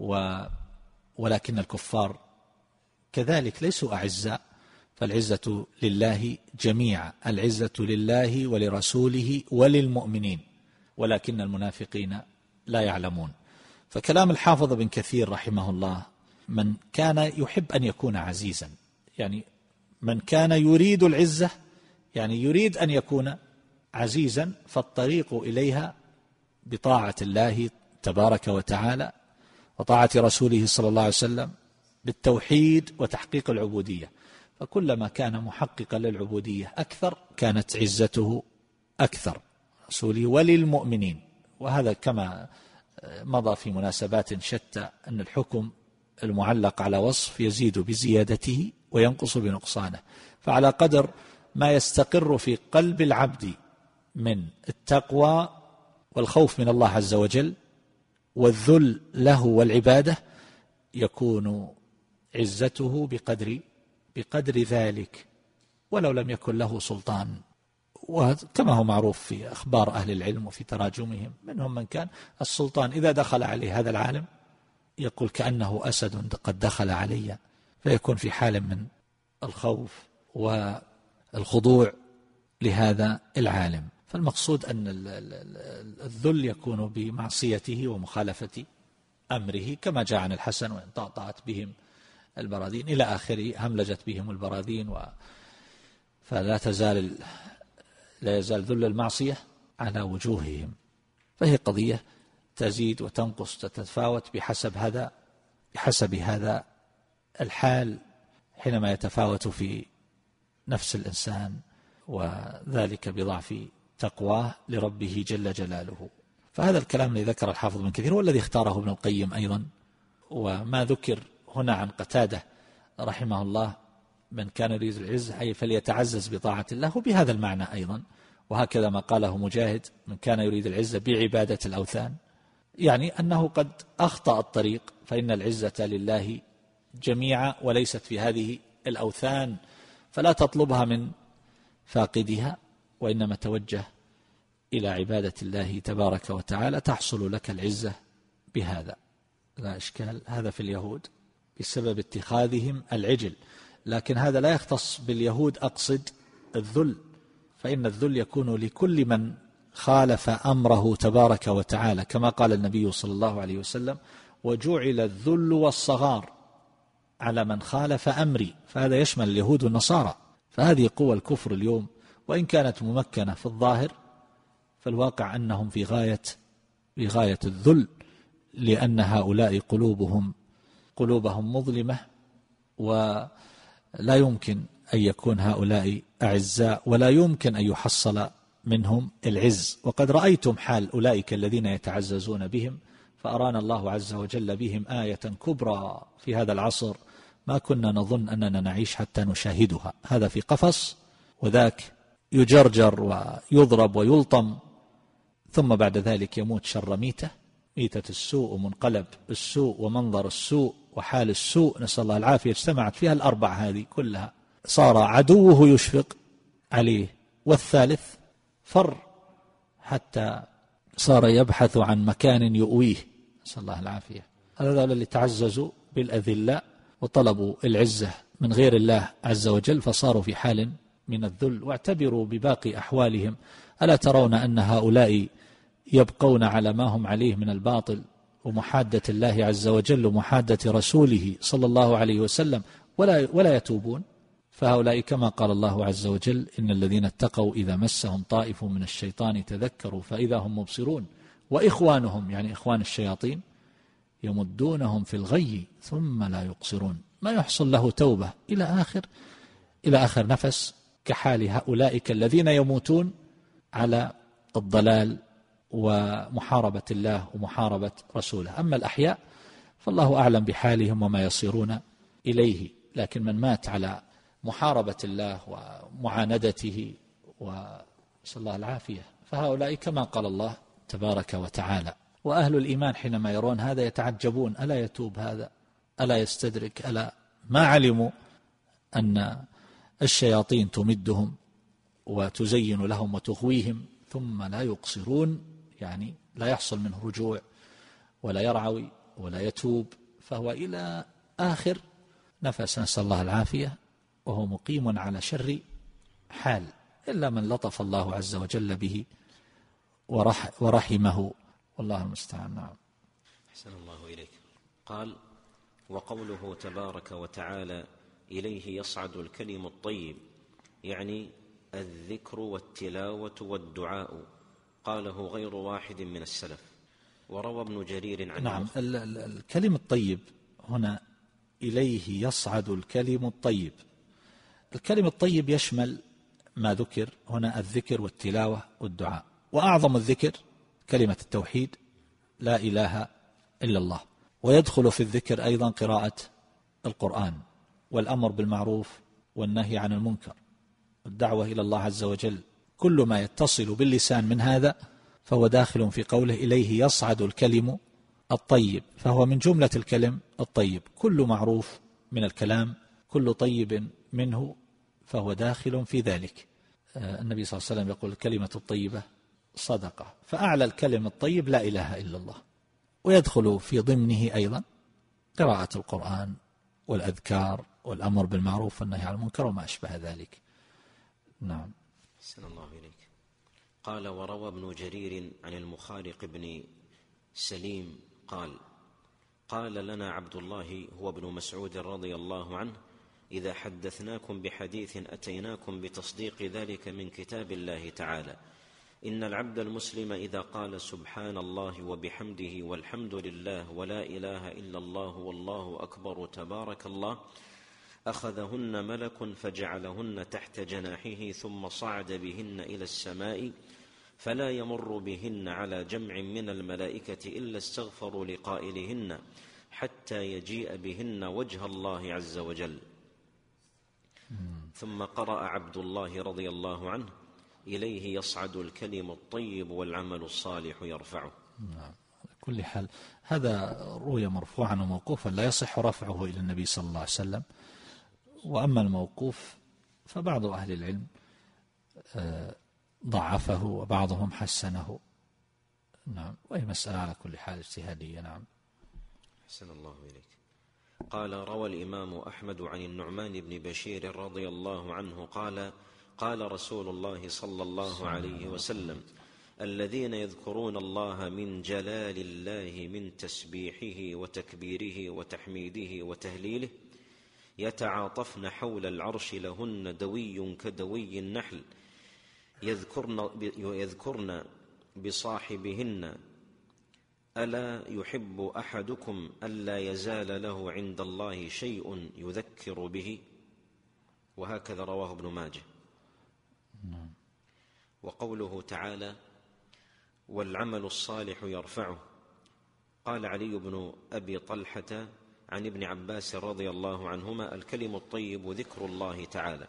[SPEAKER 2] ولكن الكفار كذلك ليسوا أعزاء، فالعزة لله جميعا، العزة لله ولرسوله وللمؤمنين، ولكن المنافقين لا يعلمون. فكلام الحافظ بن كثير رحمه الله: من كان يحب أن يكون عزيزا، يعني من كان يريد العزة، يعني يريد أن يكون عزيزا، فالطريق إليها بطاعة الله تبارك وتعالى وطاعة رسوله صلى الله عليه وسلم بالتوحيد وتحقيق العبودية. فكلما كان محققا للعبودية أكثر كانت عزته أكثر، رسوله وللمؤمنين. وهذا كما مضى في مناسبات شتى أن الحكم المعلق على وصف يزيد بزيادته وينقص بنقصانه، فعلى قدر ما يستقر في قلب العبد من التقوى والخوف من الله عز وجل والذل له والعبادة يكون عزته بقدر ذلك، ولو لم يكن له سلطان. وكما هو معروف في أخبار أهل العلم وفي تراجمهم، منهم من كان السلطان إذا دخل عليه هذا العالم يقول كأنه أسد قد دخل علي، فيكون في حال من الخوف والخضوع لهذا العالم. فالمقصود أن الذل يكون بمعصيته ومخالفة أمره، كما جاء عن الحسن: وإن طأطأت بهم البراذين إلى آخره، هملجت بهم البراذين. فلا لا يزال ذل المعصية على وجوههم. فهي قضية تزيد وتنقص تتفاوت بحسب هذا الحال حينما يتفاوت في نفس الإنسان، وذلك بضعف تقواه لربه جل جلاله. فهذا الكلام الذي ذكر الحافظ ابن كثير هو الذي اختاره ابن القيم أيضا. وما ذكر هنا عن قتادة رحمه الله من كان يريد العز أي فليتعزز بطاعة الله، وبهذا المعنى أيضا. وهكذا ما قاله مجاهد من كان يريد العزة بعبادة الأوثان، يعني أنه قد أخطأ الطريق، فإن العزة لله جميعا وليست في هذه الأوثان، فلا تطلبها من فاقدها، وإنما توجه إلى عبادة الله تبارك وتعالى تحصل لك العزة بهذا. لا إشكال، هذا في اليهود بسبب اتخاذهم العجل، لكن هذا لا يختص باليهود، أقصد الذل، فإن الذل يكون لكل من خالف أمره تبارك وتعالى، كما قال النبي صلى الله عليه وسلم: وجعل الذل والصغار على من خالف أمري، فهذا يشمل اليهود والنصارى. فهذه قوى الكفر اليوم، وإن كانت ممكنة في الظاهر، فالواقع أنهم في غاية الذل، لأن هؤلاء قلوبهم مظلمة، ولا يمكن أن يكون هؤلاء أعزاء، ولا يمكن أن يحصل منهم العز. وقد رأيتم حال أولئك الذين يتعززون بهم، فأرانا الله عز وجل بهم آية كبرى في هذا العصر ما كنا نظن أننا نعيش حتى نشاهدها. هذا في قفص، وذاك يجرجر ويضرب ويلطم، ثم بعد ذلك يموت شر ميتة السوء، ومنقلب السوء، ومنظر السوء، وحال السوء، نسأل الله العافية. اجتمعت فيها الأربع هذه كلها، صار عدوه يشفق عليه، والثالث فر حتى صار يبحث عن مكان يؤويه، نسأل الله العافية. هذا اللي تعززوا بالأذلاء وطلبوا العزة من غير الله عز وجل، فصاروا في حال من الذل. واعتبروا بباقي أحوالهم، ألا ترون أن هؤلاء يبقون على ما هم عليه من الباطل ومحادة الله عز وجل ومحادة رسوله صلى الله عليه وسلم، ولا يتوبون؟ فهؤلاء كما قال الله عز وجل: إن الذين اتقوا إذا مسهم طائف من الشيطان تذكروا فإذا هم مبصرون وإخوانهم، يعني إخوان الشياطين، يمدونهم في الغي ثم لا يقصرون. ما يحصل له توبة إلى آخر نفس، كحال هؤلاء الذين يموتون على الضلال ومحاربة الله ومحاربة رسوله. أما الأحياء فالله أعلم بحالهم وما يصيرون إليه، لكن من مات على محاربة الله ومعاندته وصلى الله العافية، فهؤلاء كما قال الله تبارك وتعالى. وأهل الإيمان حينما يرون هذا يتعجبون: ألا يتوب هذا؟ ألا يستدرك؟ ألا ما علموا أن الشياطين تمدهم وتزين لهم وتغويهم ثم لا يقصرون، يعني لا يحصل منه رجوع ولا يرعوي ولا يتوب، فهو إلى آخر نفس، نسأل الله العافية، وهو مقيم على شر حال، إلا من لطف الله عز وجل به ورحمه، والله المستعان. نعم.
[SPEAKER 1] أحسن الله إليك. قال: وقوله تبارك وتعالى: إليه يصعد الكلم الطيب، يعني الذكر والتلاوة والدعاء، قاله غير واحد من السلف. وروى ابن جرير عن
[SPEAKER 2] نعم، الكلم الطيب هنا إليه يصعد الكلم الطيب. الكلم الطيب يشمل ما ذكر هنا: الذكر والتلاوة والدعاء. وأعظم الذكر كلمة التوحيد، لا إله إلا الله. ويدخل في الذكر أيضا قراءة القرآن، والأمر بالمعروف والنهي عن المنكر، والدعوة إلى الله عز وجل. كل ما يتصل باللسان من هذا فهو داخل في قوله: إليه يصعد الكلم الطيب، فهو من جملة الكلم الطيب. كل معروف من الكلام، كل طيب منه، فهو داخل في ذلك. النبي صلى الله عليه وسلم يقول: الكلمة الطيبة صدقة. فأعلى الكلم الطيب لا إله إلا الله. ويدخل في ضمنه أيضا قراءة القرآن والأذكار والأمر بالمعروف والنهي عن المنكر وما أشبه ذلك. نعم.
[SPEAKER 1] أحسن الله إليك. قال: وروى ابن جرير عن المخارق بن سليم قال: قال لنا عبد الله هو ابن مسعود رضي الله عنه: إذا حدثناكم بحديث أتيناكم بتصديق ذلك من كتاب الله تعالى، إن العبد المسلم إذا قال سبحان الله وبحمده والحمد لله ولا إله إلا الله والله أكبر تبارك الله أخذهن ملك فجعلهن تحت جناحه ثم صعد بهن إلى السماء فلا يمر بهن على جمع من الملائكة إلا استغفروا لقائلهن حتى يجيء بهن وجه الله عز وجل. ثم قرأ عبد الله رضي الله عنه إليه يصعد الكلم الطيب والعمل الصالح يرفعه.
[SPEAKER 2] على كل حال هذا روي مرفوعا وموقوفا، لا يصح رفعه إلى النبي صلى الله عليه وسلم. وأما الموقوف فبعض أهل العلم ضعفه وبعضهم حسنه. نعم، وهي مسألة على كل حال اجتهادية. نعم.
[SPEAKER 1] أحسن الله إليك. قال: روى الإمام أحمد عن النعمان بن بشير رضي الله عنه قال: قال رسول الله صلى الله عليه وسلم: الذين يذكرون الله من جلال الله من تسبيحه وتكبيره وتحميده وتهليله يتعاطفن حول العرش لهن دوي كدوي النحل يذكرن بصاحبهن ألا يحب أحدكم ألا يزال له عند الله شيء يذكر به. وهكذا رواه ابن ماجه. وقوله تعالى: والعمل الصالح يرفعه. قال علي بن أبي طلحة عن ابن عباس رضي الله عنهما: الكلم الطيب ذكر الله تعالى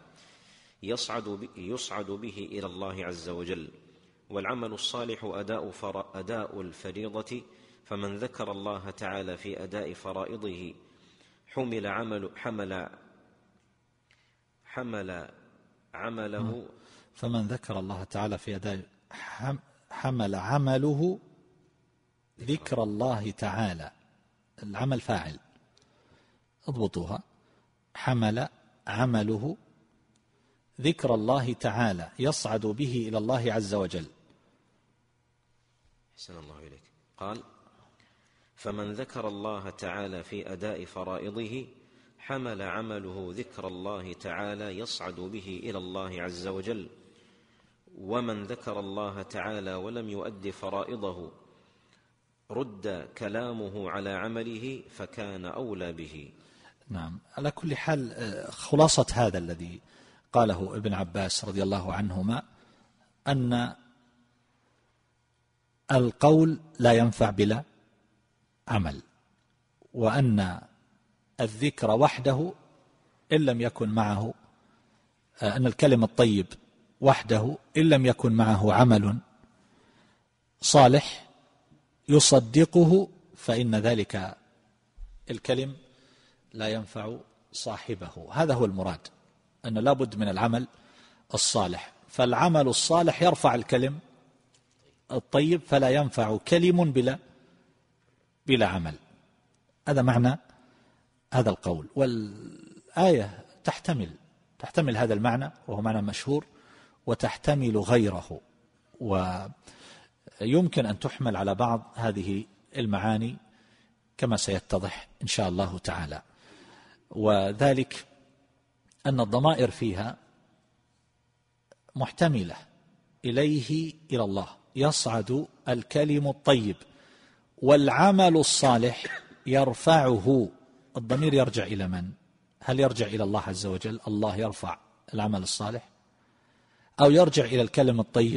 [SPEAKER 1] يصعد به إلى الله عز وجل، والعمل الصالح أداء الفريضة، فمن ذكر الله تعالى في أداء فرائضه حمل عمله.
[SPEAKER 2] فمن ذكر الله تعالى في أداء حمل عمله ذكر الله تعالى. العمل فاعل، اضبطوها. حمل عمله ذكر الله تعالى يصعد به إلى الله عز وجل.
[SPEAKER 1] أحسن الله إليك. قال: فمن ذكر الله تعالى في أداء فرائضه حمل عمله ذكر الله تعالى يصعد به إلى الله عز وجل، ومن ذكر الله تعالى ولم يؤد فرائضه رد كلامه على عمله فكان أولى به.
[SPEAKER 2] نعم، على كل حال خلاصة هذا الذي قاله ابن عباس رضي الله عنهما أن القول لا ينفع بلا عمل، وأن الذكر وحده إن لم يكن معه، أن الكلم الطيب وحده إن لم يكن معه عمل صالح يصدقه فإن ذلك الكلم لا ينفع صاحبه. هذا هو المراد، أن لا بد من العمل الصالح، فالعمل الصالح يرفع الكلم الطيب فلا ينفع كلم بلا عمل. هذا معنى هذا القول، والآية تحتمل هذا المعنى وهو معنى مشهور، وتحتمل غيره، ويمكن أن تحمل على بعض هذه المعاني كما سيتضح إن شاء الله تعالى. وذلك أن الضمائر فيها محتملة إليه إلى الله، يصعد الكلم الطيب والعمل الصالح يرفعه. الضمير يرجع إلى من؟ هل يرجع إلى الله عز وجل، الله يرفع العمل الصالح، أو يرجع إلى الكلم الطيب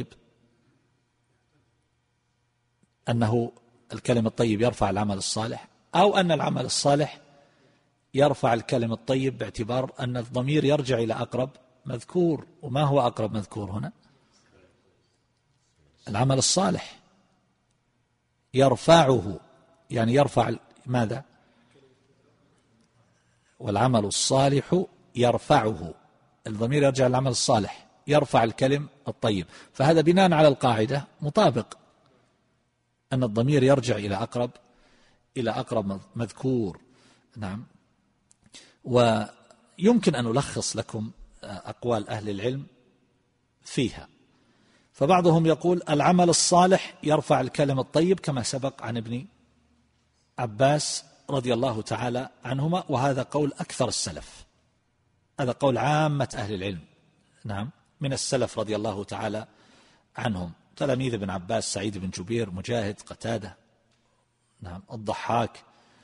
[SPEAKER 2] أنه الكلم الطيب يرفع العمل الصالح، أو أن العمل الصالح يرفع الكلم الطيب، باعتبار أن الضمير يرجع إلى أقرب مذكور. وما هو أقرب مذكور هنا؟ العمل الصالح يرفعه، يعني يرفع ماذا؟ والعمل الصالح يرفعه، الضمير يرجع للعمل الصالح، يرفع الكلم الطيب. فهذا بناء على القاعدة مطابق، أن الضمير يرجع إلى أقرب مذكور. نعم. ويمكن أن نلخص لكم أقوال أهل العلم فيها. فبعضهم يقول العمل الصالح يرفع الكلم الطيب كما سبق عن ابن عباس رضي الله تعالى عنهما، وهذا قول أكثر السلف، هذا قول عامة أهل العلم. نعم، من السلف رضي الله تعالى عنهم، تلاميذ ابن عباس سعيد بن جبير، مجاهد، قتادة، نعم، الضحاك،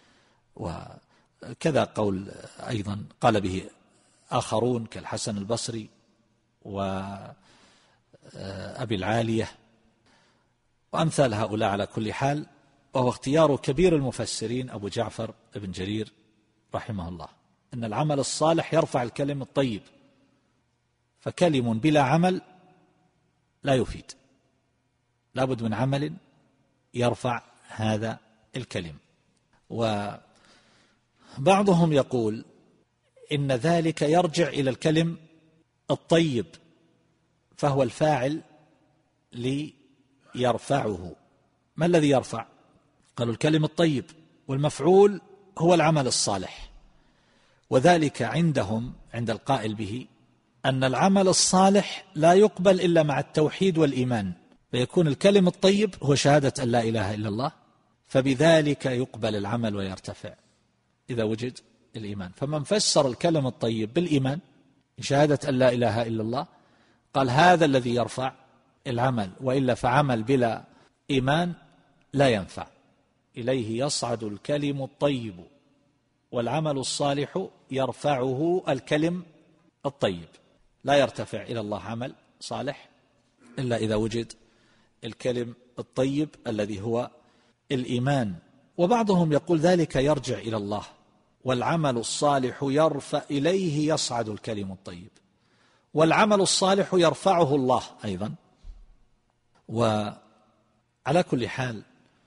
[SPEAKER 2] وكذا قول أيضا قال به آخرون كالحسن البصري وأبي العالية وأمثال هؤلاء. على كل حال وهو اختيار كبير المفسرين أبو جعفر بن جرير رحمه الله أن العمل الصالح يرفع الكلم الطيب، فكلم بلا عمل لا يفيد، لابد من عمل يرفع هذا الكلم. وبعضهم يقول إن ذلك يرجع إلى الكلم الطيب، فهو الفاعل ليرفعه. ما الذي يرفع؟ قالوا الكلم الطيب، والمفعول هو العمل الصالح. وذلك عندهم عند القائل به أن العمل الصالح لا يقبل إلا مع التوحيد والإيمان، فيكون الكلم الطيب هو شهادة أن لا إله إلا الله، فبذلك يقبل العمل ويرتفع إذا وجد الإيمان. فمن فسر الكلم الطيب بالإيمان شهادة أن لا إله إلا الله قال هذا الذي يرفع العمل، وإلا فعمل بلا إيمان لا ينفع. إليه يصعد الكلم الطيب والعمل الصالح يرفعه الكلم الطيب. لا يرتفع إلى الله عمل صالح إلا إذا وجد الكلم الطيب الذي هو الإيمان. وبعضهم يقول ذلك يرجع إلى الله، والعمل الصالح يرفع، إليه يصعد الكلم الطيب، والعمل الصالح يرفعه الله أيضا. وعلى كل حال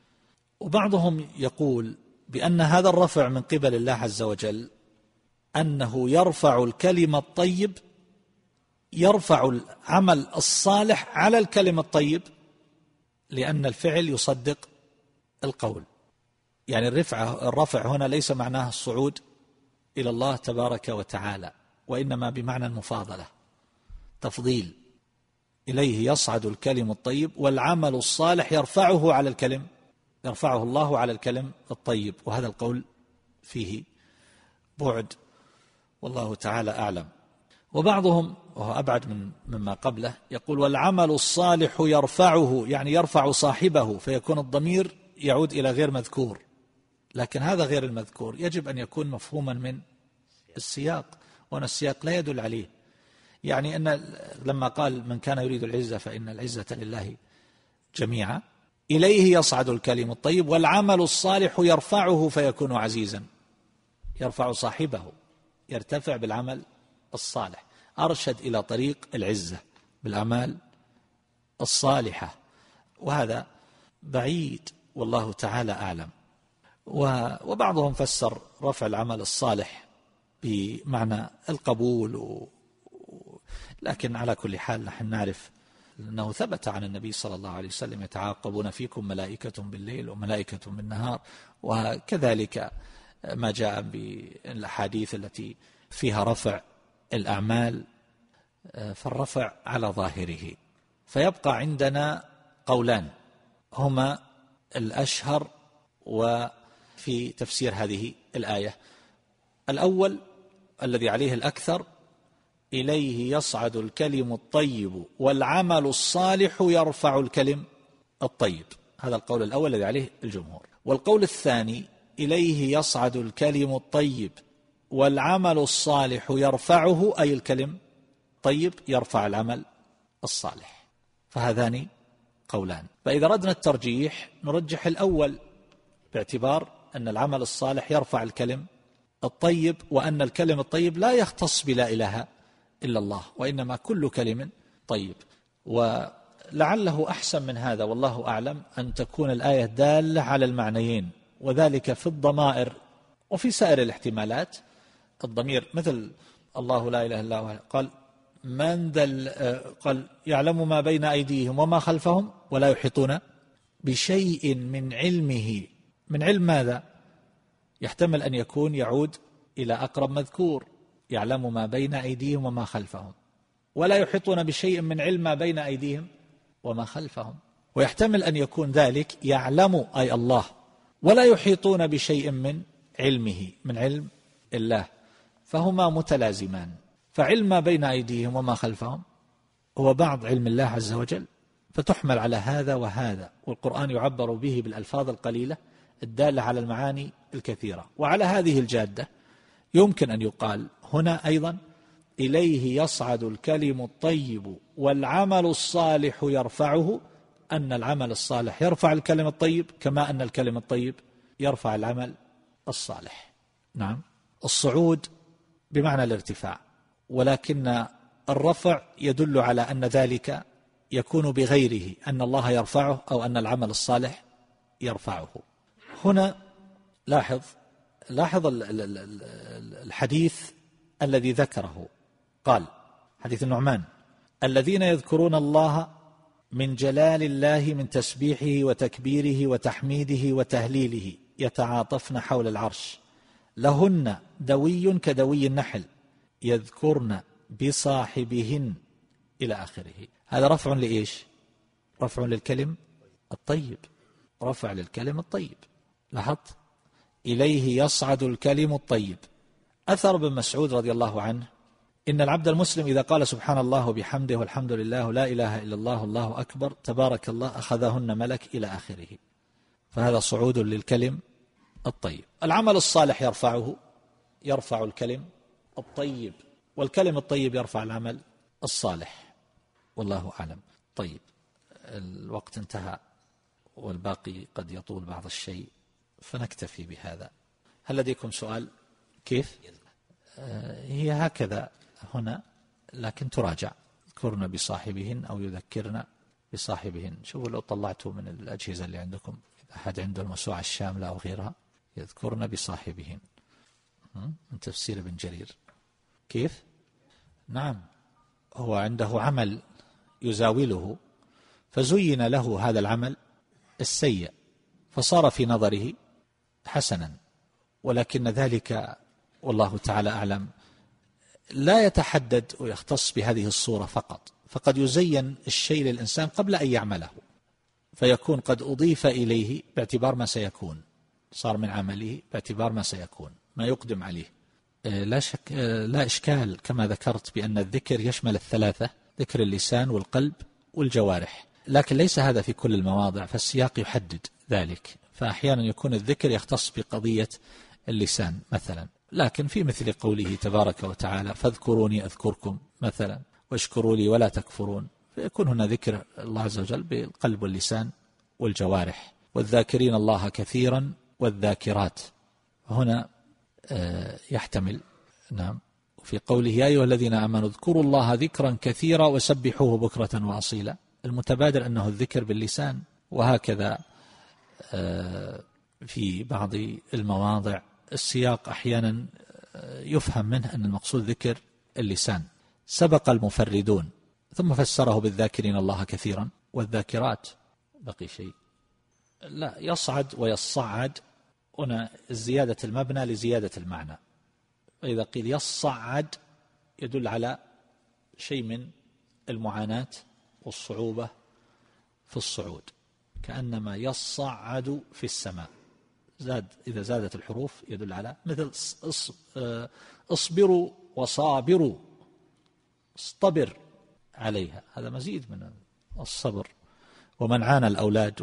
[SPEAKER 2] وبعضهم يقول بأن هذا الرفع من قبل الله عز وجل أنه يرفع الكلم الطيب، يرفع العمل الصالح على الكلم الطيب، لأن الفعل يصدق القول. يعني الرفع هنا ليس معناه الصعود إلى الله تبارك وتعالى، وإنما بمعنى المفاضلة، تفضيل. إليه يصعد الكلم الطيب والعمل الصالح يرفعه على الكلم، يرفعه الله على الكلم الطيب. وهذا القول فيه بعد، والله تعالى أعلم. وبعضهم وهو أبعد مما قبله يقول والعمل الصالح يرفعه، يعني يرفع صاحبه، فيكون الضمير يعود إلى غير مذكور، لكن هذا غير المذكور يجب أن يكون مفهوما من السياق، وأن السياق لا يدل عليه. يعني أن لما قال من كان يريد العزة فإن العزة لله جميعا، إليه يصعد الكلم الطيب والعمل الصالح يرفعه فيكون عزيزا، يرفع صاحبه، يرتفع بالعمل الصالح، أرشد إلى طريق العزة بالأعمال الصالحة. وهذا بعيد والله تعالى أعلم. وبعضهم فسر رفع العمل الصالح بمعنى القبول، لكن على كل حال نحن نعرف أنه ثبت عن النبي صلى الله عليه وسلم يتعاقبون فيكم ملائكة بالليل وملائكة بالنهار، وكذلك ما جاء بالأحاديث التي فيها رفع الأعمال، فالرفع على ظاهره. فيبقى عندنا قولان هما الأشهر وفي تفسير هذه الآية. الأول الذي عليه الأكثر إليه يصعد الكلم الطيب والعمل الصالح يرفع الكلم الطيب، هذا القول الأول الذي عليه الجمهور. والقول الثاني إليه يصعد الكلم الطيب والعمل الصالح يرفعه، أي الكلم طيب يرفع العمل الصالح. فهذان قولان. فإذا ردنا الترجيح نرجح الأول باعتبار أن العمل الصالح يرفع الكلم الطيب، وأن الكلم الطيب لا يختص بلا إله إلا الله، وإنما كل كلم طيب. ولعله أحسن من هذا والله أعلم أن تكون الآية دالة على المعنيين، وذلك في الضمائر وفي سائر الاحتمالات. الضمير مثل الله لا إله إلا هو، قال من قال يعلم ما بين أيديهم وما خلفهم ولا يحيطون بشيء من علمه. من علم ماذا؟ يحتمل أن يكون يعود إلى أقرب مذكور، يعلم ما بين أيديهم وما خلفهم، ولا يحيطون بشيء من علم ما بين أيديهم وما خلفهم. ويحتمل أن يكون ذلك يعلم أي الله، ولا يحيطون بشيء من علمه، من علم الله، فهما متلازمان. فعلم ما بين أيديهم وما خلفهم هو بعض علم الله عز وجل، فتحمل على هذا وهذا، والقرآن يعبر به بالألفاظ القليلة الدالة على المعاني الكثيرة. وعلى هذه الجادة يمكن أن يقال هنا أيضا إليه يصعد الكلم الطيب والعمل الصالح يرفعه، أن العمل الصالح يرفع الكلم الطيب كما أن الكلم الطيب يرفع العمل الصالح. نعم، الصعود بمعنى الارتفاع، ولكن الرفع يدل على أن ذلك يكون بغيره، أن الله يرفعه أو أن العمل الصالح يرفعه. هنا لاحظ الحديث الذي ذكره، قال حديث النعمان: الذين يذكرون الله من جلال الله من تسبيحه وتكبيره وتحميده وتهليله يتعاطفن حول العرش لهن دوي كدوي النحل يذكرن بصاحبهن إلى آخره. هذا رفع لإيش؟ رفع للكلم الطيب، رفع للكلم الطيب. لاحظت؟ إليه يصعد الكلم الطيب. أثر ابن مسعود رضي الله عنه: إن العبد المسلم إذا قال سبحان الله وبحمده والحمد لله لا إله إلا الله الله أكبر تبارك الله أخذهن ملك إلى آخره. فهذا صعود للكلم الطيب. العمل الصالح يرفع الكلم الطيب، والكلم الطيب يرفع العمل الصالح، والله أعلم. طيب، الوقت انتهى والباقي قد يطول بعض الشيء، فنكتفي بهذا. هل لديكم سؤال؟ كيف؟ هي هكذا هنا، لكن تراجع: يذكرن بصاحبهن أو يذكرن بصاحبهن. شوفوا لو طلعتوا من الأجهزة اللي عندكم، أحد عنده الموسوعة الشاملة أو غيرها، يذكرن بصاحبهن من تفسير ابن جرير. كيف؟ نعم، هو عنده عمل يزاوله فزين له هذا العمل السيء فصار في نظره حسنا، ولكن ذلك والله تعالى أعلم لا يتحدد ويختص بهذه الصورة فقط، فقد يزين الشيء للإنسان قبل أن يعمله فيكون قد أضيف إليه باعتبار ما سيكون، صار من عمله باعتبار ما سيكون، ما يقدم عليه. لا شك، لا إشكال كما ذكرت بأن الذكر يشمل الثلاثة: ذكر اللسان والقلب والجوارح، لكن ليس هذا في كل المواضع، فالسياق يحدد ذلك. فأحيانا يكون الذكر يختص بقضية اللسان مثلا، لكن في مثل قوله تبارك وتعالى: فاذكروني أذكركم مثلا، واشكروا لي ولا تكفرون، فيكون هنا ذكر الله عز وجل بالقلب واللسان والجوارح. والذاكرين الله كثيرا والذاكرات، هنا يحتمل. نعم. وفي قوله: يا أيها الذين آمنوا اذكروا الله ذكرا كثيرا وسبحوه بكرة وأصيلا، المتبادر أنه الذكر باللسان. وهكذا في بعض المواضع السياق أحيانا يفهم منه أن المقصود ذكر اللسان. سبق المفردون ثم فسره بالذاكرين الله كثيرا والذاكرات. بقي شيء؟ لا، يصعد ويصعد هنا زيادة المبنى لزيادة المعنى، فإذا قيل يصعد يدل على شيء من المعاناة والصعوبة في الصعود، كأنما يصعد في السماء. إذا زادت الحروف يدل على مثل اصبروا وصابروا، اصطبر عليها، هذا مزيد من الصبر. ومن عانى الأولاد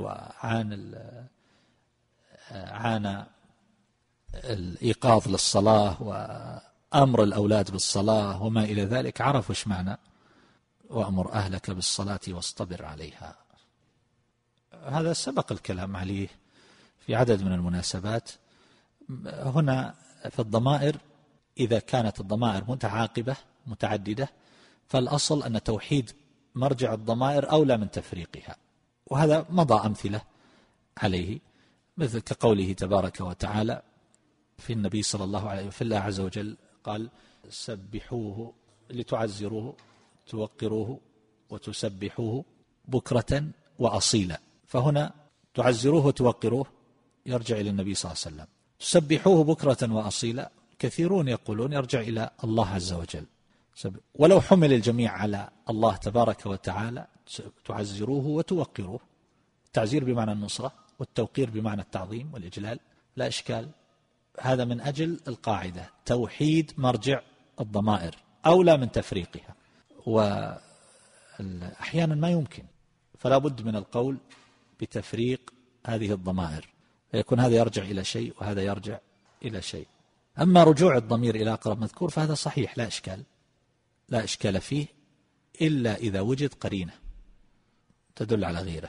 [SPEAKER 2] عانى الإيقاظ للصلاة وأمر الأولاد بالصلاة وما إلى ذلك عرفوا ايش معنى وأمر أهلك بالصلاة واصطبر عليها. هذا سبق الكلام عليه في عدد من المناسبات. هنا في الضمائر، إذا كانت الضمائر متعاقبة متعددة فالأصل أن توحيد مرجع الضمائر أولى من تفريقها، وهذا مضى أمثلة عليه، مثل كقوله تبارك وتعالى في النبي صلى الله عليه وسلم في الله عز وجل قال: سبحوه لتعزروه توقروه وتسبحوه بكرة وأصيلا. فهنا تعزروه وتوقروه يرجع إلى النبي صلى الله عليه وسلم، تسبحوه بكرة وأصيلا كثيرون يقولون يرجع إلى الله عز وجل. ولو حمل الجميع على الله تبارك وتعالى تعزروه وتوقروه، التعزير بمعنى النصرة والتوقير بمعنى التعظيم والإجلال، لا إشكال. هذا من أجل القاعدة توحيد مرجع الضمائر أولى من تفريقها. وأحيانا ما يمكن فلا بد من القول بتفريق هذه الضمائر، فيكون هذا يرجع إلى شيء وهذا يرجع إلى شيء. أما رجوع الضمير إلى أقرب مذكور فهذا صحيح لا إشكال فيه، إلا إذا وجد قرينة تدل على غيره.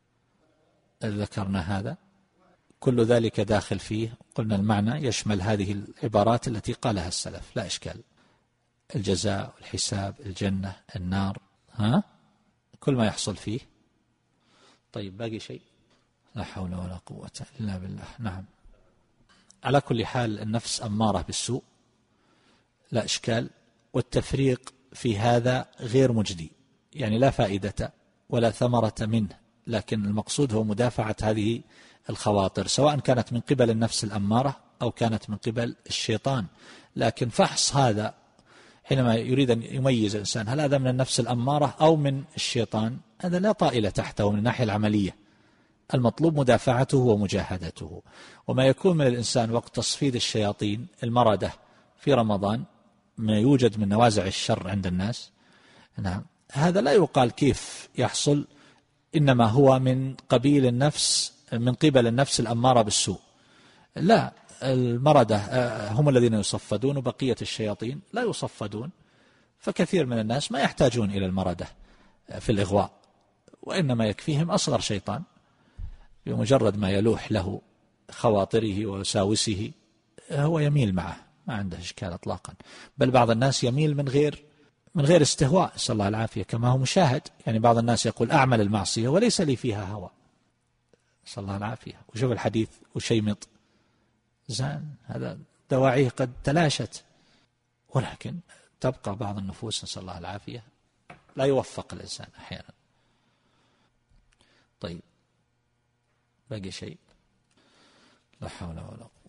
[SPEAKER 2] ذكرنا هذا، كل ذلك داخل فيه. قلنا المعنى يشمل هذه العبارات التي قالها السلف، لا إشكال، الجزاء والحساب، الجنة، النار، كل ما يحصل فيه. طيب باقي شيء؟ لا حول ولا قوة إلا بالله. نعم، على كل حال النفس أمارة بالسوء لا إشكال، والتفريق في هذا غير مجدي، يعني لا فائدة ولا ثمرة منه، لكن المقصود هو مدافعة هذه الخواطر، سواء كانت من قبل النفس الأمارة أو كانت من قبل الشيطان. لكن فحص هذا حينما يريد أن يميز الإنسان هل هذا من النفس الأمارة أو من الشيطان، هذا لا طائل تحته من الناحية العملية. المطلوب مدافعته ومجاهدته. وما يكون من الإنسان وقت تصفيد الشياطين المردة في رمضان، ما يوجد من نوازع الشر عند الناس، نعم، هذا لا يقال كيف يحصل، إنما هو من قبيل النفس، من قبل النفس الأمارة بالسوء. لا، المردة هم الذين يصفدون، وبقية الشياطين لا يصفدون. فكثير من الناس ما يحتاجون إلى المردة في الإغواء، وإنما يكفيهم أصغر شيطان، بمجرد ما يلوح له خواطره ووساوسه هو يميل معه، ما عنده إشكال إطلاقا. بل بعض الناس يميل من غير استهواء، نسأل الله العافية، كما هو مشاهد. يعني بعض الناس يقول أعمل المعصية وليس لي فيها هوى، نسأل الله العافية. وشوف الحديث وشيمط زان، هذا دواعيه قد تلاشت، ولكن تبقى بعض النفوس نسأل الله العافية لا يوفق الإنسان أحيانا. طيب باقي شيء؟ لا حول ولا قوة.